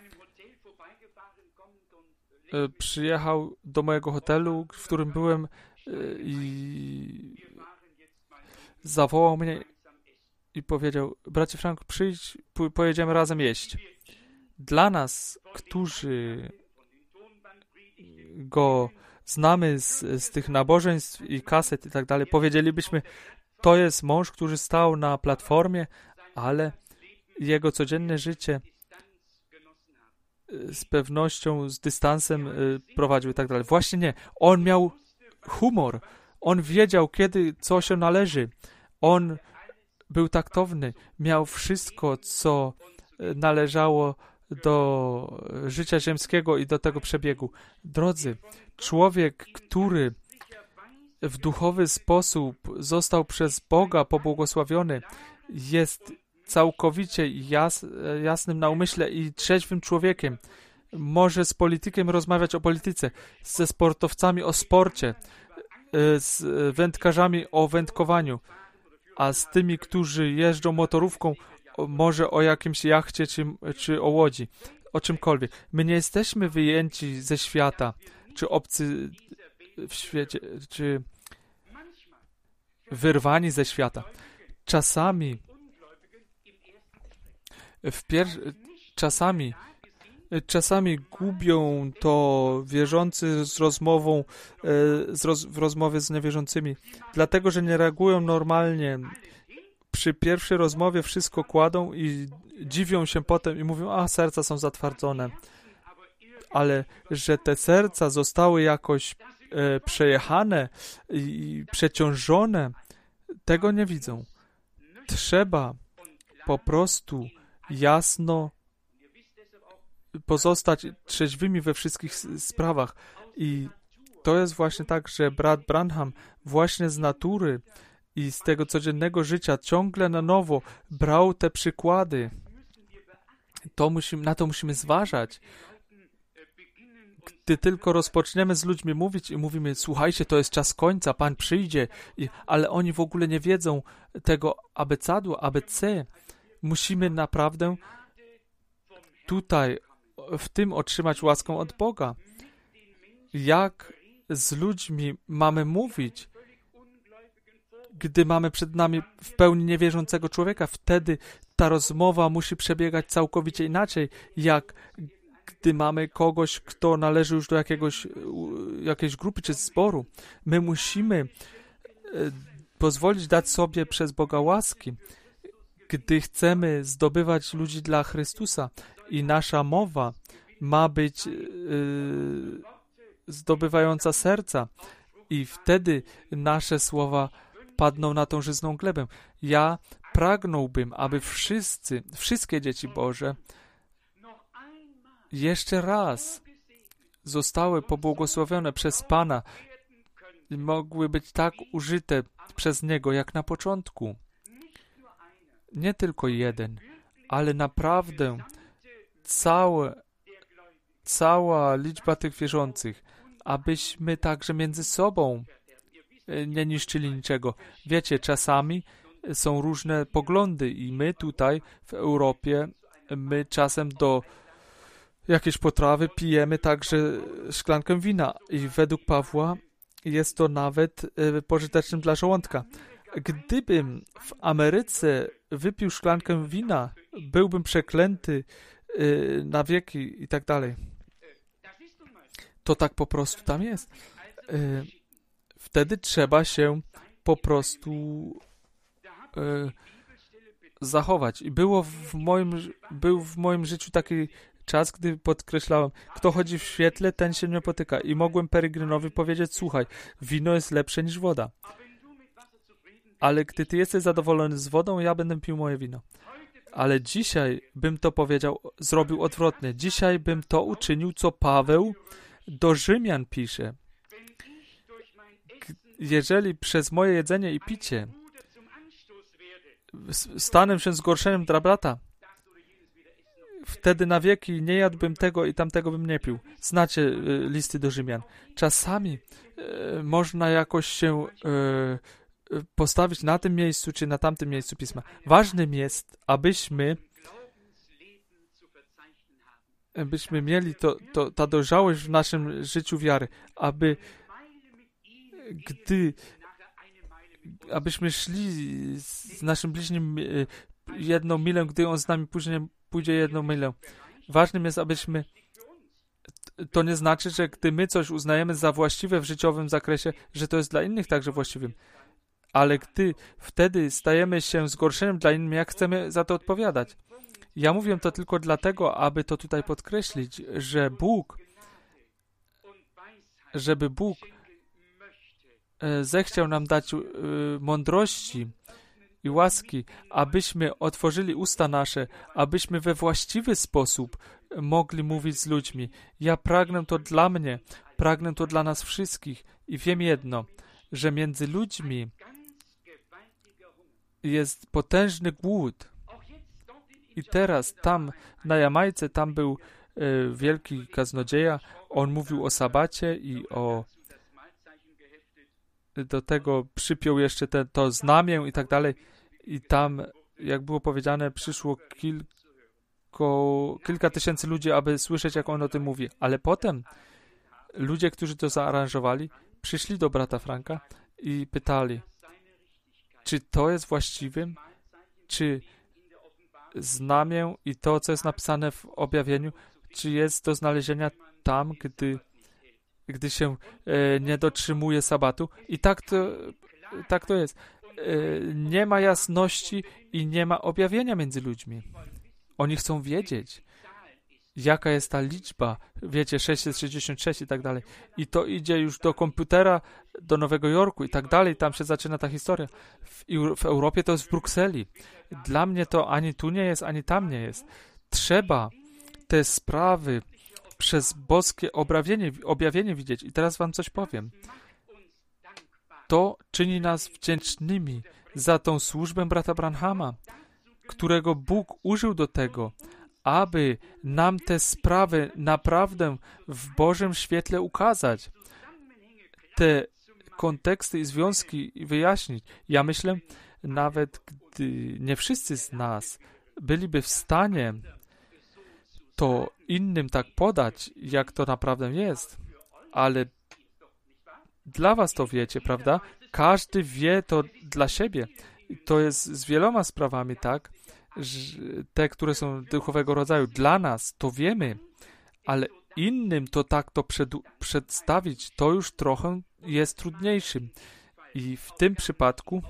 y, przyjechał do mojego hotelu, w którym byłem y, i zawołał mnie i powiedział, bracie Frank, przyjdź, p- pojedziemy razem jeść. Dla nas, którzy go znamy z, z tych nabożeństw i kaset i tak dalej, powiedzielibyśmy, to jest mąż, który stał na platformie, ale jego codzienne życie z pewnością, z dystansem prowadził i tak dalej. Właśnie nie. On miał humor. On wiedział, kiedy co się należy. On był taktowny. Miał wszystko, co należało do życia ziemskiego i do tego przebiegu. Drodzy, człowiek, który w duchowy sposób został przez Boga pobłogosławiony, jest całkowicie jas, jasnym na umyśle i trzeźwym człowiekiem. Może z politykiem rozmawiać o polityce, ze sportowcami o sporcie, z wędkarzami o wędkowaniu, a z tymi, którzy jeżdżą motorówką, może o jakimś jachcie czy, czy o łodzi, o czymkolwiek. My nie jesteśmy wyjęci ze świata, czy obcy w świecie, czy wyrwani ze świata. Czasami w pier- czasami czasami gubią to wierzący z rozmową z roz- w rozmowie z niewierzącymi, dlatego, że nie reagują normalnie. Przy pierwszej rozmowie wszystko kładą i dziwią się potem i mówią, a serca są zatwardzone. Ale że te serca zostały jakoś e, przejechane i przeciążone, tego nie widzą. Trzeba po prostu jasno pozostać trzeźwymi we wszystkich sprawach. I to jest właśnie tak, że brat Branham właśnie z natury i z tego codziennego życia ciągle na nowo brał te przykłady. To musimy, na to musimy zważać. Gdy tylko rozpoczniemy z ludźmi mówić i mówimy, słuchajcie, to jest czas końca, Pan przyjdzie, I, ale oni w ogóle nie wiedzą tego abecadu, A B C. Musimy naprawdę tutaj, w tym otrzymać łaskę od Boga. Jak z ludźmi mamy mówić, gdy mamy przed nami w pełni niewierzącego człowieka? Wtedy ta rozmowa musi przebiegać całkowicie inaczej, jak gdy mamy kogoś, kto należy już do jakiegoś, jakiejś grupy czy zboru. My musimy pozwolić dać sobie przez Boga łaski, gdy chcemy zdobywać ludzi dla Chrystusa i nasza mowa ma być yy, zdobywająca serca i wtedy nasze słowa padną na tą żyzną glebę. Ja pragnąłbym, aby wszyscy, wszystkie dzieci Boże jeszcze raz zostały pobłogosławione przez Pana i mogły być tak użyte przez Niego, jak na początku. Nie tylko jeden, ale naprawdę całe, cała liczba tych wierzących, abyśmy także między sobą nie niszczyli niczego. Wiecie, czasami są różne poglądy i my tutaj w Europie, my czasem do jakiejś potrawy pijemy także szklankę wina i według Pawła jest to nawet pożytecznym dla żołądka. Gdybym w Ameryce wypił szklankę wina, byłbym przeklęty na wieki i tak dalej. To tak po prostu tam jest. Wtedy trzeba się po prostu zachować. I było w moim, był w moim życiu taki czas, gdy podkreślałem, kto chodzi w świetle, ten się nie potyka. I mogłem Peregrynowi powiedzieć, słuchaj, wino jest lepsze niż woda. Ale gdy ty jesteś zadowolony z wodą, ja będę pił moje wino. Ale dzisiaj bym to powiedział, zrobił odwrotnie. Dzisiaj bym to uczynił, co Paweł do Rzymian pisze. Jeżeli przez moje jedzenie i picie stanę się zgorszeniem dla brata, wtedy na wieki nie jadłbym tego i tamtego bym nie pił. Znacie y, listy do Rzymian. Czasami y, można jakoś się y, y, postawić na tym miejscu czy na tamtym miejscu Pisma. Ważnym jest, abyśmy byśmy mieli to, to, ta dojrzałość w naszym życiu wiary, aby gdy abyśmy szli z naszym bliźnim jedną milę, gdy on z nami później pójdzie jedną milę. Ważnym jest, abyśmy to nie znaczy, że gdy my coś uznajemy za właściwe w życiowym zakresie, że to jest dla innych także właściwym. Ale gdy wtedy stajemy się zgorszeniem dla innych, jak chcemy za to odpowiadać? Ja mówię to tylko dlatego, aby to tutaj podkreślić, że Bóg, żeby Bóg zechciał nam dać mądrości i łaski, abyśmy otworzyli usta nasze, abyśmy we właściwy sposób mogli mówić z ludźmi. Ja pragnę to dla mnie, pragnę to dla nas wszystkich i wiem jedno, że między ludźmi jest potężny głód. I teraz tam na Jamajce, tam był e, wielki kaznodzieja, on mówił o sabacie i o do tego przypiął jeszcze te, to znamię i tak dalej. I tam, jak było powiedziane, przyszło kilko, kilka tysięcy ludzi, aby słyszeć, jak on o tym mówi. Ale potem ludzie, którzy to zaaranżowali, przyszli do brata Franka i pytali, czy to jest właściwym, czy znamię i to, co jest napisane w objawieniu, czy jest do znalezienia tam, gdy gdy się e, nie dotrzymuje sabatu. I tak to, tak to jest. E, nie ma jasności i nie ma objawienia między ludźmi. Oni chcą wiedzieć. jaka jest ta liczba, wiecie, sześćset sześćdziesiąt sześć i tak dalej. I to idzie już do komputera, do Nowego Jorku i tak dalej, tam się zaczyna ta historia. W, w Europie to jest w Brukseli. Dla mnie to ani tu nie jest, ani tam nie jest. Trzeba te sprawy przez boskie objawienie, objawienie widzieć. I teraz wam coś powiem. To czyni nas wdzięcznymi za tą służbę brata Branhama, którego Bóg użył do tego, aby nam te sprawy naprawdę w Bożym świetle ukazać. Te konteksty i związki wyjaśnić. Ja myślę, nawet gdy nie wszyscy z nas byliby w stanie to innym tak podać, jak to naprawdę jest, ale dla was to wiecie, prawda? Każdy wie to dla siebie. To jest z wieloma sprawami, tak? Że te, które są duchowego rodzaju. Dla nas to wiemy, ale innym to tak to przed, przedstawić, to już trochę jest trudniejszym. I w tym przypadku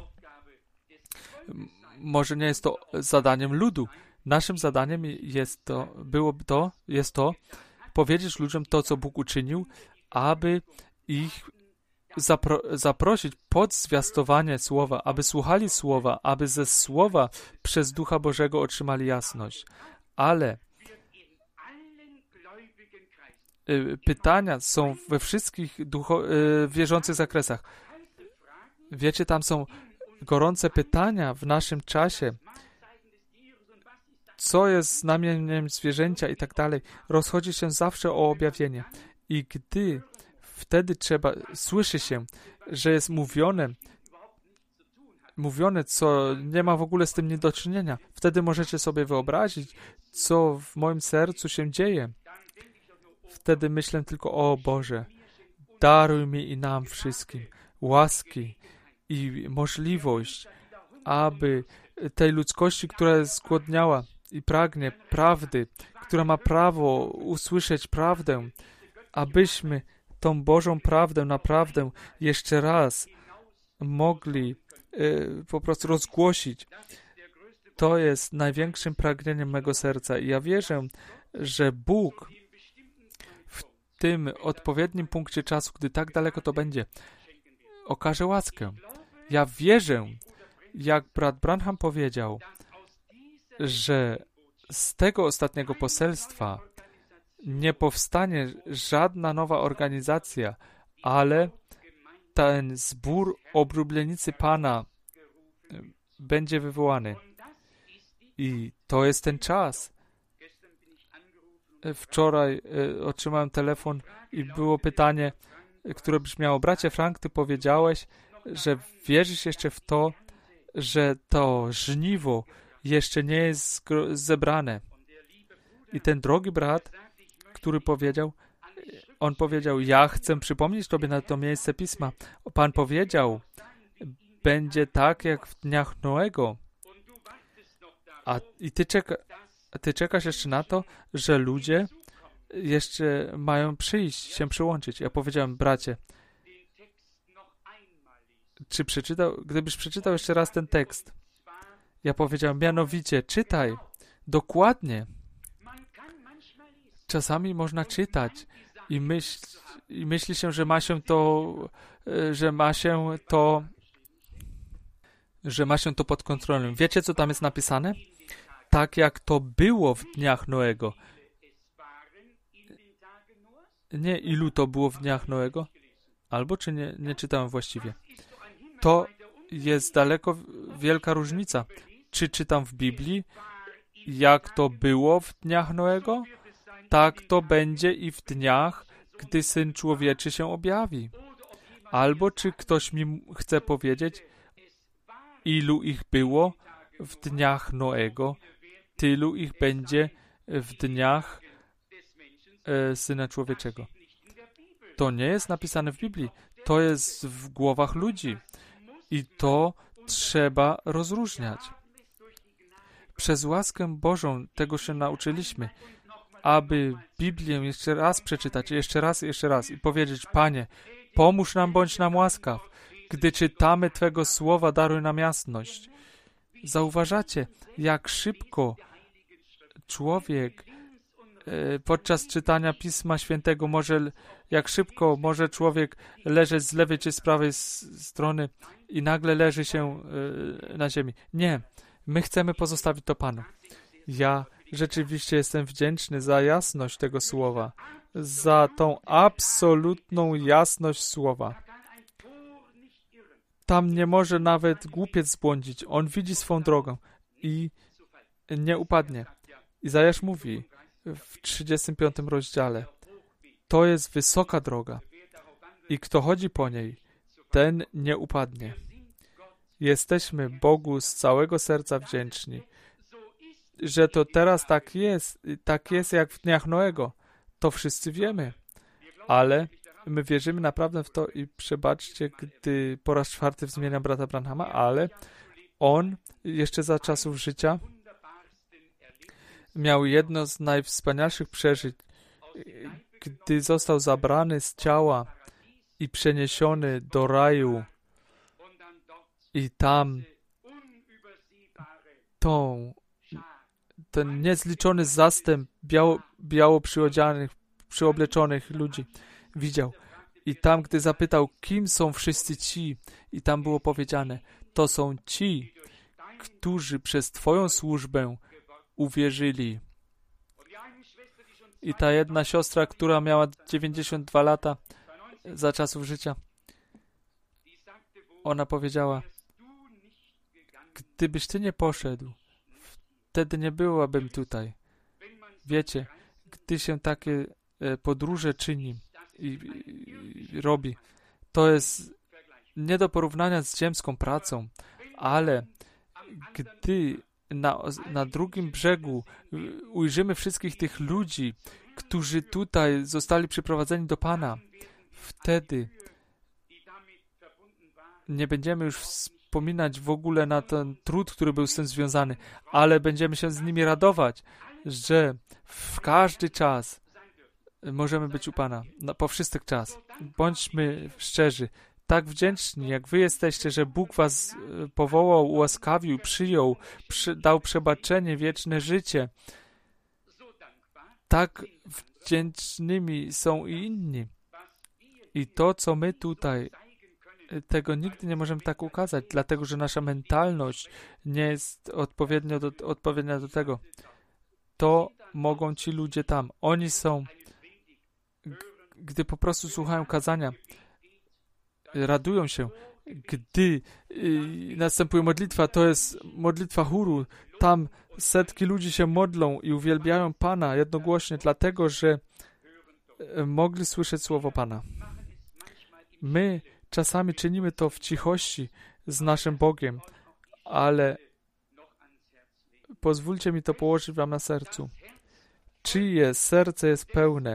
może nie jest to zadaniem ludu. Naszym zadaniem jest to, byłoby to, jest to, powiedzieć ludziom to, co Bóg uczynił, aby ich zapro, zaprosić pod zwiastowanie Słowa, aby słuchali Słowa, aby ze Słowa przez Ducha Bożego otrzymali jasność. Ale y, pytania są we wszystkich ducho, y, wierzących zakresach. Wiecie, tam są gorące pytania w naszym czasie. Co jest znamieniem zwierzęcia i tak dalej. Rozchodzi się zawsze o objawienie. I gdy wtedy trzeba, słyszy się, że jest mówione, mówione, co nie ma w ogóle z tym nic do czynienia. Wtedy możecie sobie wyobrazić, co w moim sercu się dzieje. Wtedy myślę tylko, o Boże, daruj mi i nam wszystkim łaski i możliwość, aby tej ludzkości, która jest zgłodniała i pragnie prawdy, która ma prawo usłyszeć prawdę, abyśmy tą Bożą prawdę naprawdę jeszcze raz mogli y, po prostu rozgłosić. To jest największym pragnieniem mego serca i ja wierzę, że Bóg w tym odpowiednim punkcie czasu, gdy tak daleko to będzie, okaże łaskę. Ja wierzę, jak brat Branham powiedział, że z tego ostatniego poselstwa nie powstanie żadna nowa organizacja, ale ten zbór oblubienicy Pana będzie wywołany. I to jest ten czas. Wczoraj e, otrzymałem telefon i było pytanie, które brzmiało: bracie Frank, ty powiedziałeś, że wierzysz jeszcze w to, że to żniwo jeszcze nie jest zebrane. I ten drogi brat, który powiedział, on powiedział: ja chcę przypomnieć tobie na to miejsce Pisma. Pan powiedział, będzie tak jak w dniach Noego. A i ty, czeka, ty czekasz jeszcze na to, że ludzie jeszcze mają przyjść, się przyłączyć. Ja powiedziałem: bracie, czy przeczytał, gdybyś przeczytał jeszcze raz ten tekst. Ja powiedziałem: mianowicie, czytaj dokładnie. Czasami można czytać i, myśl, i myśli się, że ma się to, że ma się to, że ma się to pod kontrolą. Wiecie, co tam jest napisane? Tak jak to było w dniach Noego. Nie, ilu to było w dniach Noego? Albo czy nie, nie czytałem właściwie. To jest daleko wielka różnica. Czy czytam w Biblii, jak to było w dniach Noego? Tak to będzie i w dniach, gdy Syn Człowieczy się objawi. Albo czy ktoś mi chce powiedzieć, ilu ich było w dniach Noego, tylu ich będzie w dniach e, Syna Człowieczego. To nie jest napisane w Biblii. To jest w głowach ludzi. I to trzeba rozróżniać. Przez łaskę Bożą tego się nauczyliśmy, aby Biblię jeszcze raz przeczytać, jeszcze raz, jeszcze raz i powiedzieć: Panie, pomóż nam, bądź nam łaskaw. Gdy czytamy Twego słowa, daruj nam jasność. Zauważacie, jak szybko człowiek podczas czytania Pisma Świętego może, jak szybko może człowiek leżeć z lewej czy z prawej strony i nagle leży się na ziemi. Nie, my chcemy pozostawić to Panu. Ja rzeczywiście jestem wdzięczny za jasność tego słowa, za tą absolutną jasność słowa. Tam nie może nawet głupiec zbłądzić. On widzi swą drogę i nie upadnie. Izajasz mówi w trzydziestym piątym rozdziale, to jest wysoka droga i kto chodzi po niej, ten nie upadnie. Jesteśmy Bogu z całego serca wdzięczni, że to teraz tak jest, tak jest jak w dniach Noego. To wszyscy wiemy, ale my wierzymy naprawdę w to i przebaczcie, gdy po raz czwarty wzmieniam brata Branhama, ale on jeszcze za czasów życia miał jedno z najwspanialszych przeżyć, gdy został zabrany z ciała i przeniesiony do raju i tam tą, ten niezliczony zastęp biało, biało przyodzianych, przyobleczonych ludzi widział. I tam, gdy zapytał, kim są wszyscy ci, i tam było powiedziane, to są ci, którzy przez Twoją służbę uwierzyli. I ta jedna siostra, która miała dziewięćdziesiąt dwa lata za czasów życia, ona powiedziała, gdybyś Ty nie poszedł, wtedy nie byłabym tutaj. Wiecie, gdy się takie podróże czyni i, i, i robi, to jest nie do porównania z ziemską pracą, ale gdy na, na drugim brzegu ujrzymy wszystkich tych ludzi, którzy tutaj zostali przyprowadzeni do Pana, wtedy nie będziemy już wspominać w ogóle na ten trud, który był z tym związany, ale będziemy się z nimi radować, że w każdy czas możemy być u Pana, no, po wszystek czas. Bądźmy szczerzy, tak wdzięczni, jak wy jesteście, że Bóg was powołał, ułaskawił, przyjął, przy, dał przebaczenie, wieczne życie. Tak wdzięcznymi są i inni. I to, co my tutaj, tego nigdy nie możemy tak ukazać, dlatego, że nasza mentalność nie jest odpowiednio do, odpowiednia do tego. To mogą ci ludzie tam. Oni są, g- gdy po prostu słuchają kazania, radują się. Gdy y, następuje modlitwa, to jest modlitwa chóru. Tam setki ludzi się modlą i uwielbiają Pana jednogłośnie, dlatego, że y, mogli słyszeć słowo Pana. My czasami czynimy to w cichości z naszym Bogiem, ale pozwólcie mi to położyć wam na sercu. Czyje serce jest pełne,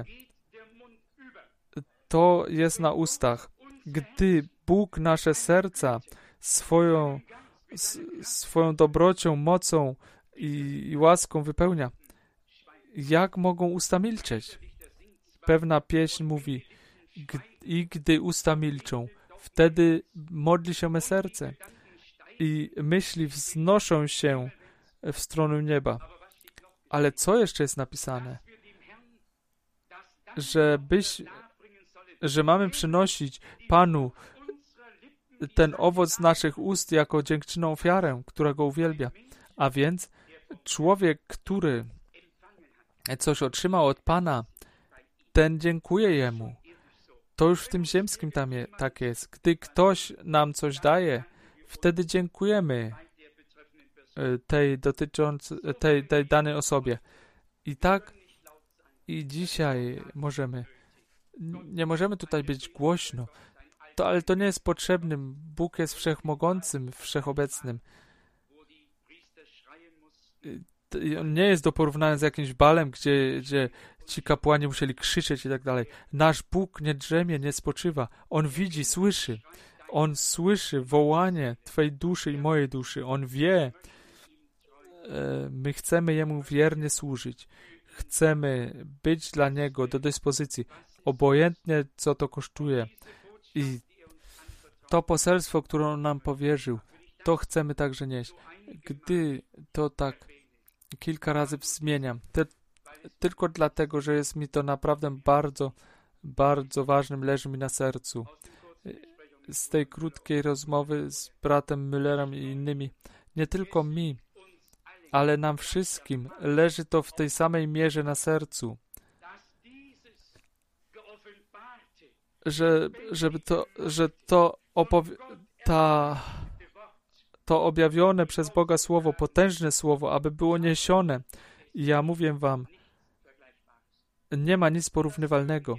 to jest na ustach. Gdy Bóg nasze serca swoją, s, swoją dobrocią, mocą i, i łaską wypełnia, jak mogą usta milczeć? Pewna pieśń mówi, g, i gdy usta milczą, wtedy modli się me serce i myśli wznoszą się w stronę nieba. Ale co jeszcze jest napisane? Że, byś, że mamy przynosić Panu ten owoc naszych ust jako dziękczynną ofiarę, która Go uwielbia. A więc człowiek, który coś otrzymał od Pana, ten dziękuje Jemu. To już w tym ziemskim tam je, tak jest. Gdy ktoś nam coś daje, wtedy dziękujemy tej dotyczącej, tej, tej danej osobie. I tak i dzisiaj możemy, nie możemy tutaj być głośno, to, ale to nie jest potrzebnym. Bóg jest wszechmogącym, wszechobecnym. On nie jest do porównania z jakimś balem, gdzie, gdzie ci kapłani musieli krzyczeć i tak dalej. Nasz Bóg nie drzemie, nie spoczywa. On widzi, słyszy. On słyszy wołanie Twej duszy i mojej duszy. On wie. My chcemy Jemu wiernie służyć. Chcemy być dla Niego do dyspozycji. Obojętnie, co to kosztuje. I to poselstwo, które On nam powierzył, to chcemy także nieść. Gdy to tak kilka razy zmieniam, te tylko dlatego, że jest mi to naprawdę bardzo, bardzo ważnym, leży mi na sercu. Z tej krótkiej rozmowy z bratem Müllerem i innymi, nie tylko mi, ale nam wszystkim leży to w tej samej mierze na sercu, że, żeby to, że to opowi- ta, to objawione przez Boga Słowo, potężne Słowo, aby było niesione. I ja mówię wam, nie ma nic porównywalnego.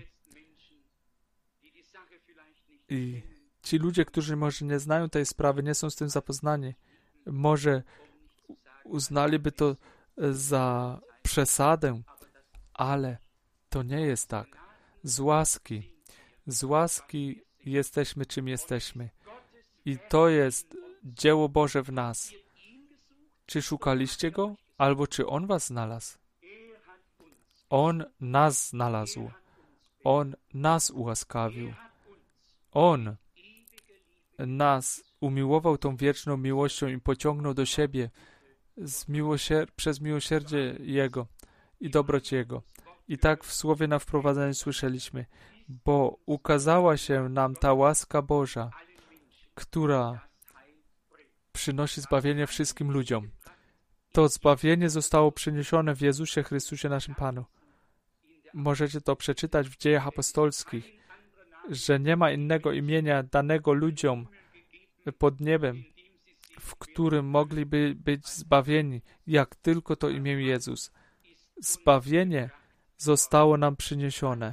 I ci ludzie, którzy może nie znają tej sprawy, nie są z tym zapoznani, może uznaliby to za przesadę, ale to nie jest tak. Z łaski, z łaski jesteśmy, czym jesteśmy. I to jest dzieło Boże w nas. Czy szukaliście Go, albo czy On was znalazł? On nas znalazł. On nas ułaskawił. On nas umiłował tą wieczną miłością i pociągnął do siebie z miłosier- przez miłosierdzie Jego i dobroć Jego. I tak w słowie na wprowadzeniu słyszeliśmy, bo ukazała się nam ta łaska Boża, która przynosi zbawienie wszystkim ludziom. To zbawienie zostało przyniesione w Jezusie Chrystusie naszym Panu. Możecie to przeczytać w Dziejach Apostolskich, że nie ma innego imienia danego ludziom pod niebem, w którym mogliby być zbawieni, jak tylko to imię Jezus. Zbawienie zostało nam przyniesione.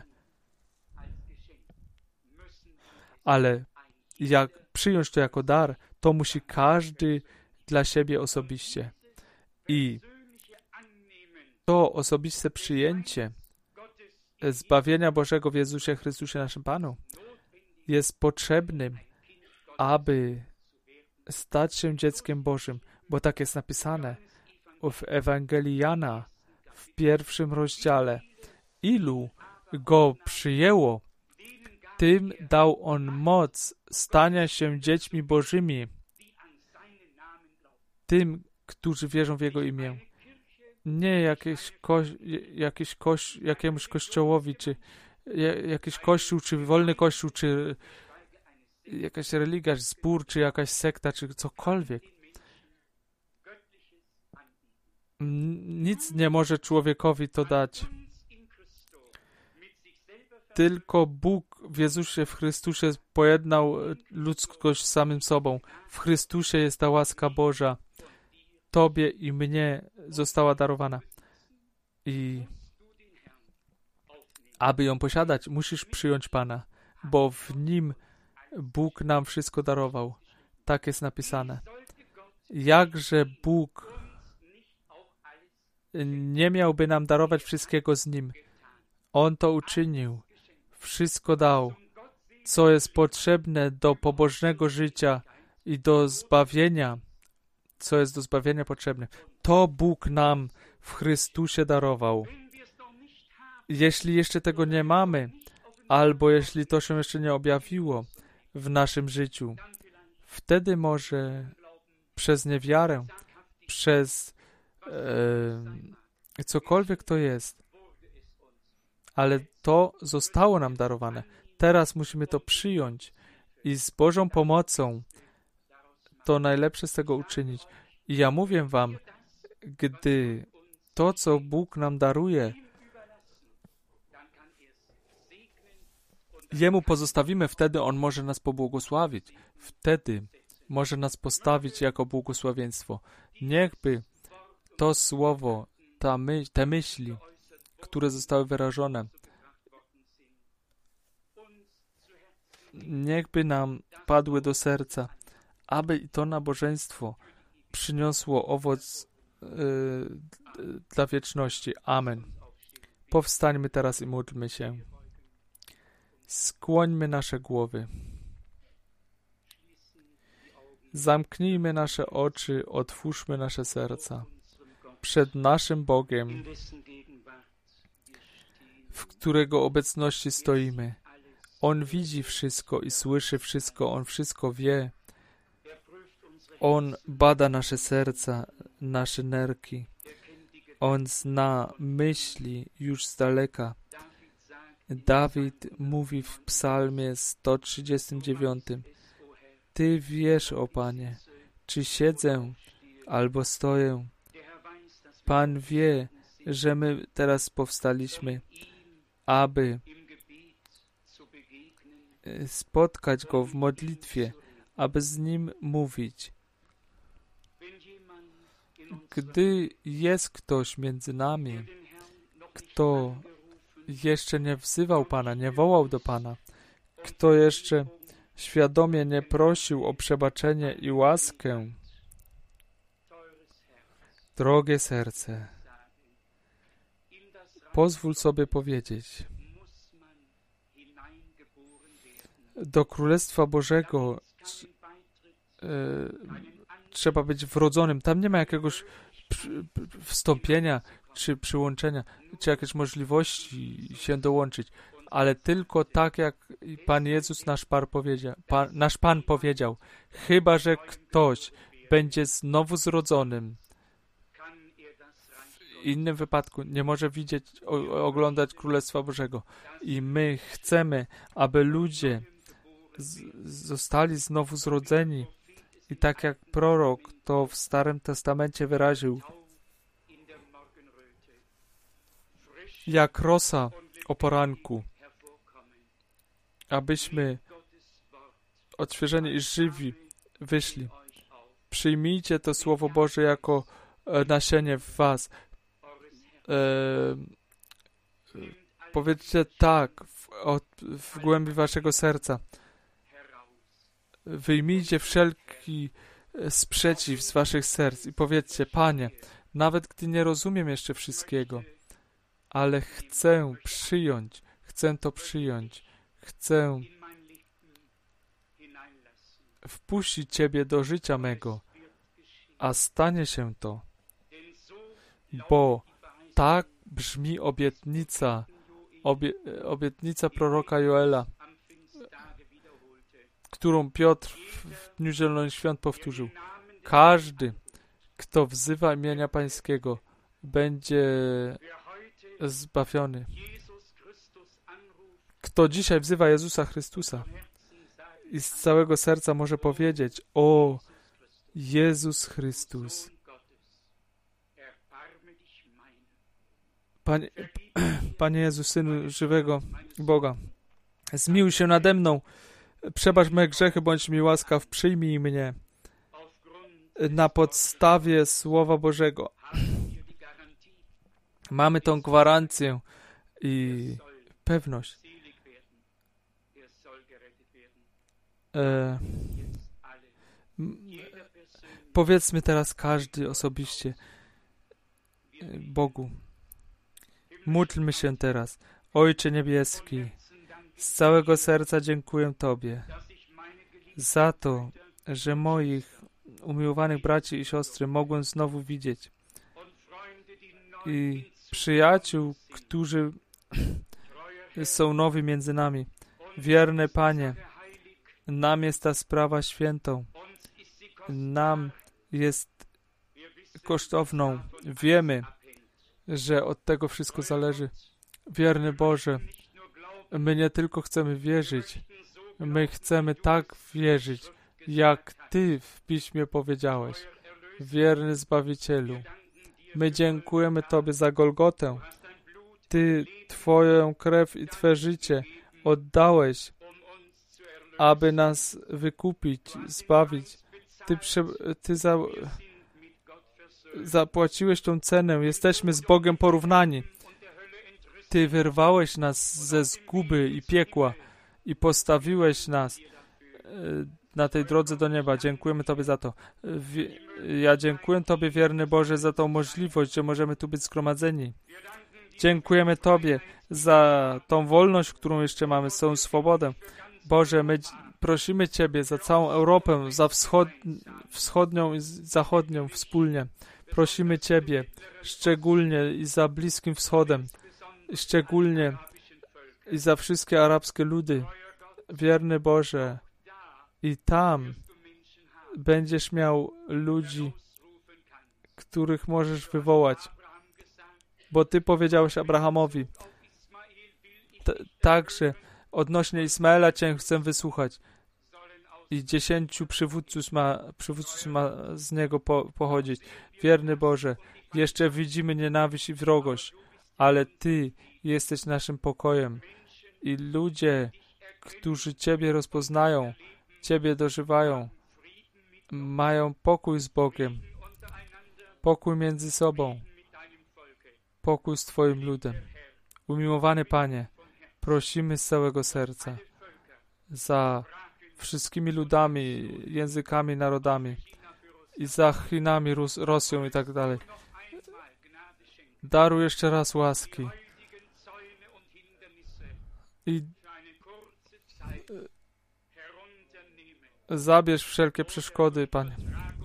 Ale jak przyjąć to jako dar, to musi każdy dla siebie osobiście. I to osobiste przyjęcie zbawienia Bożego w Jezusie Chrystusie naszym Panu jest potrzebnym, aby stać się dzieckiem Bożym, bo tak jest napisane w Ewangelii Jana w pierwszym rozdziale. Ilu Go przyjęło, tym dał On moc stania się dziećmi Bożymi, tym, którzy wierzą w Jego imię. Nie jakieś ko- jakieś koś- jakiemuś kościołowi, czy jakiś kościół, czy wolny kościół, czy jakaś religia, zbór, czy jakaś sekta, czy cokolwiek. Nic nie może człowiekowi to dać. Tylko Bóg w Jezusie, w Chrystusie pojednał ludzkość z samym sobą. W Chrystusie jest ta łaska Boża. Tobie i mnie została darowana. I aby ją posiadać, musisz przyjąć Pana, bo w Nim Bóg nam wszystko darował. Tak jest napisane. Jakże Bóg nie miałby nam darować wszystkiego z Nim. On to uczynił. Wszystko dał, co jest potrzebne do pobożnego życia i do zbawienia, co jest do zbawienia potrzebne. To Bóg nam w Chrystusie darował. Jeśli jeszcze tego nie mamy, albo jeśli to się jeszcze nie objawiło w naszym życiu, wtedy może przez niewiarę, przez e, cokolwiek to jest, ale to zostało nam darowane. Teraz musimy to przyjąć i z Bożą pomocą to najlepsze z tego uczynić. I ja mówię wam, gdy to, co Bóg nam daruje, Jemu pozostawimy, wtedy On może nas pobłogosławić. Wtedy może nas postawić jako błogosławieństwo. Niechby to słowo, ta myśl, te myśli, które zostały wyrażone, niechby nam padły do serca, aby i to nabożeństwo przyniosło owoc yy, dla wieczności. Amen. Powstańmy teraz i módlmy się. Skłońmy nasze głowy. Zamknijmy nasze oczy, otwórzmy nasze serca przed naszym Bogiem, w którego obecności stoimy. On widzi wszystko i słyszy wszystko, On wszystko wie. On bada nasze serca, nasze nerki. On zna myśli już z daleka. Dawid mówi w psalmie sto trzydziestym dziewiątym: Ty wiesz, o Panie, czy siedzę albo stoję. Pan wie, że my teraz powstaliśmy, aby spotkać Go w modlitwie, aby z Nim mówić. Gdy jest ktoś między nami, kto jeszcze nie wzywał Pana, nie wołał do Pana, kto jeszcze świadomie nie prosił o przebaczenie i łaskę, drogie serce, pozwól sobie powiedzieć, do Królestwa Bożego e, trzeba być wrodzonym. Tam nie ma jakiegoś przy, wstąpienia, czy przyłączenia, czy jakiejś możliwości się dołączyć, ale tylko tak, jak Pan Jezus, nasz Pan powiedział, Pan, nasz Pan powiedział, chyba że ktoś będzie znowu zrodzonym, w innym wypadku nie może widzieć, o, oglądać Królestwa Bożego. I my chcemy, aby ludzie z, zostali znowu zrodzeni. I tak jak prorok to w Starym Testamencie wyraził, jak rosa o poranku, abyśmy odświeżeni i żywi wyszli. Przyjmijcie to Słowo Boże jako e, nasienie w was. E, powiedzcie tak w, od, w głębi waszego serca. Wyjmijcie wszelki sprzeciw z waszych serc i powiedzcie, Panie, nawet gdy nie rozumiem jeszcze wszystkiego, ale chcę przyjąć, chcę to przyjąć, chcę wpuścić Ciebie do życia mego, a stanie się to, bo tak brzmi obietnica, obie, obietnica proroka Joela, którą Piotr w Dniu Zielonych Świąt powtórzył. Każdy, kto wzywa imienia Pańskiego, będzie zbawiony. Kto dzisiaj wzywa Jezusa Chrystusa i z całego serca może powiedzieć, o Jezus Chrystus, Panie, Panie Jezu, Synu żywego Boga, zmiłuj się nade mną, przebacz moje grzechy, bądź mi łaskaw, przyjmij mnie na podstawie Słowa Bożego. Mamy tą gwarancję i pewność. E, powiedzmy teraz każdy osobiście Bogu. Módlmy się teraz. Ojcze Niebieski, z całego serca dziękuję Tobie za to, że moich umiłowanych braci i siostry mogłem znowu widzieć. I przyjaciół, którzy są nowi między nami. Wierny Panie, nam jest ta sprawa świętą. Nam jest kosztowną. Wiemy, że od tego wszystko zależy. Wierny Boże, my nie tylko chcemy wierzyć, my chcemy tak wierzyć, jak Ty w Piśmie powiedziałeś. Wierny Zbawicielu, my dziękujemy Tobie za Golgotę. Ty Twoją krew i Twe życie oddałeś, aby nas wykupić, zbawić. Ty, prze, ty za, zapłaciłeś tą cenę. Jesteśmy z Bogiem porównani. Ty wyrwałeś nas ze zguby i piekła i postawiłeś nas na tej drodze do nieba. Dziękujemy Tobie za to. Ja dziękuję Tobie, wierny Boże, za tą możliwość, że możemy tu być zgromadzeni. Dziękujemy Tobie za tą wolność, którą jeszcze mamy, za tą swobodę. Boże, my prosimy Ciebie za całą Europę, za wschod... wschodnią i zachodnią wspólnie. Prosimy Ciebie szczególnie i za Bliskim Wschodem, szczególnie i za wszystkie arabskie ludy. Wierny Boże, i tam będziesz miał ludzi, których możesz wywołać. bo Ty powiedziałeś Abrahamowi. T- także odnośnie Ismaela Cię chcę wysłuchać. I dziesięciu przywódców ma, przywódców ma z niego po, pochodzić. Wierny Boże, jeszcze widzimy nienawiść i wrogość, ale Ty jesteś naszym pokojem. I ludzie, którzy Ciebie rozpoznają, Ciebie dożywają, mają pokój z Bogiem, pokój między sobą, pokój z Twoim ludem. Umiłowany Panie, prosimy z całego serca za wszystkimi ludami, językami, narodami i za Chinami, Rus- Rosją i tak dalej. Daruj jeszcze raz łaski i zabierz wszelkie przeszkody, Panie.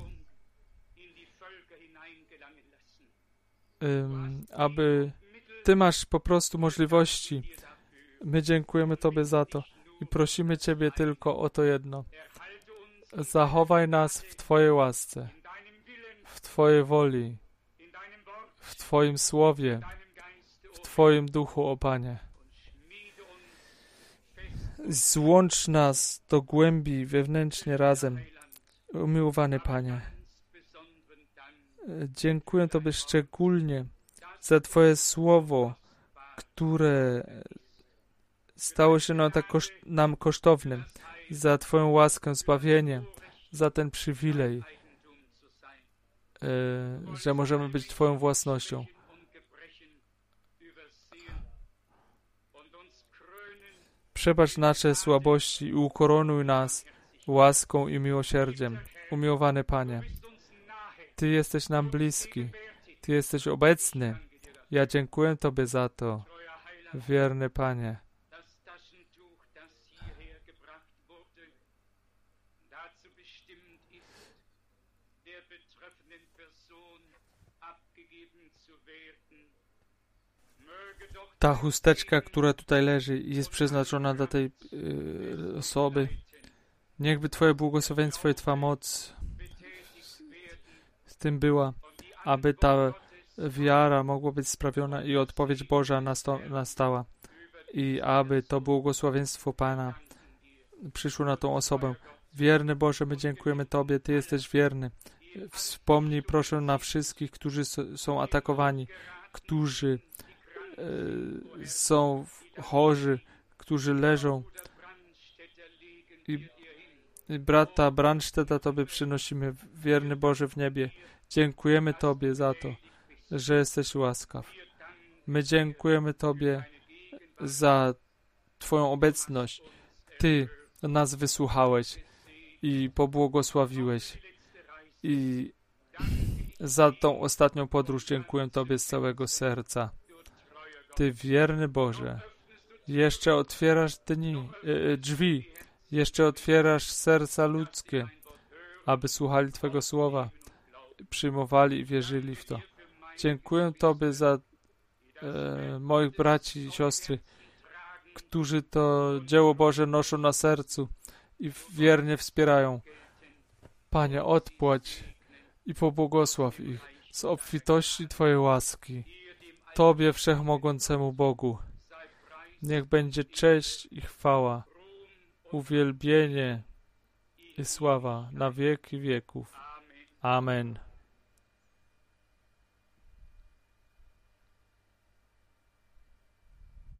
Um, aby Ty masz po prostu możliwości. My dziękujemy Tobie za to i prosimy Ciebie tylko o to jedno. Zachowaj nas w Twojej łasce, w Twojej woli, w Twoim słowie, w Twoim duchu, o Panie. Złącz nas do głębi wewnętrznie razem, umiłowany Panie. Dziękuję Tobie szczególnie za Twoje słowo, które stało się nam, tak koszt, nam kosztownym, za Twoją łaskę, zbawienie, za ten przywilej, yy, że możemy być Twoją własnością. Przebacz nasze słabości i ukoronuj nas łaską i miłosierdziem. Umiłowany Panie, Ty jesteś nam bliski, Ty jesteś obecny. Ja dziękuję Tobie za to, wierny Panie. Ta chusteczka, która tutaj leży i jest przeznaczona dla tej yy, osoby, niechby Twoje błogosławieństwo i Twoja moc z tym była, aby ta wiara mogła być sprawiona i odpowiedź Boża nasto- nastała i aby to błogosławieństwo Pana przyszło na tą osobę. Wierny Boże, my dziękujemy Tobie, Ty jesteś wierny. Wspomnij proszę na wszystkich, którzy są atakowani, którzy y, są chorzy, którzy leżą. I, i brata Brandstedta Tobie przynosimy, wierny Boże w niebie. Dziękujemy Tobie za to, że jesteś łaskaw. My dziękujemy Tobie za Twoją obecność. Ty nas wysłuchałeś i pobłogosławiłeś. I za tą ostatnią podróż dziękuję Tobie z całego serca. Ty wierny Boże, jeszcze otwierasz dni, y, drzwi, jeszcze otwierasz serca ludzkie, aby słuchali Twego słowa, przyjmowali i wierzyli w to. Dziękuję Tobie za e, moich braci i siostry, którzy to dzieło Boże noszą na sercu i wiernie wspierają. Panie, odpłać i pobłogosław ich z obfitości Twojej łaski. Tobie Wszechmogącemu Bogu. Niech będzie cześć i chwała, uwielbienie i sława na wieki wieków. Amen.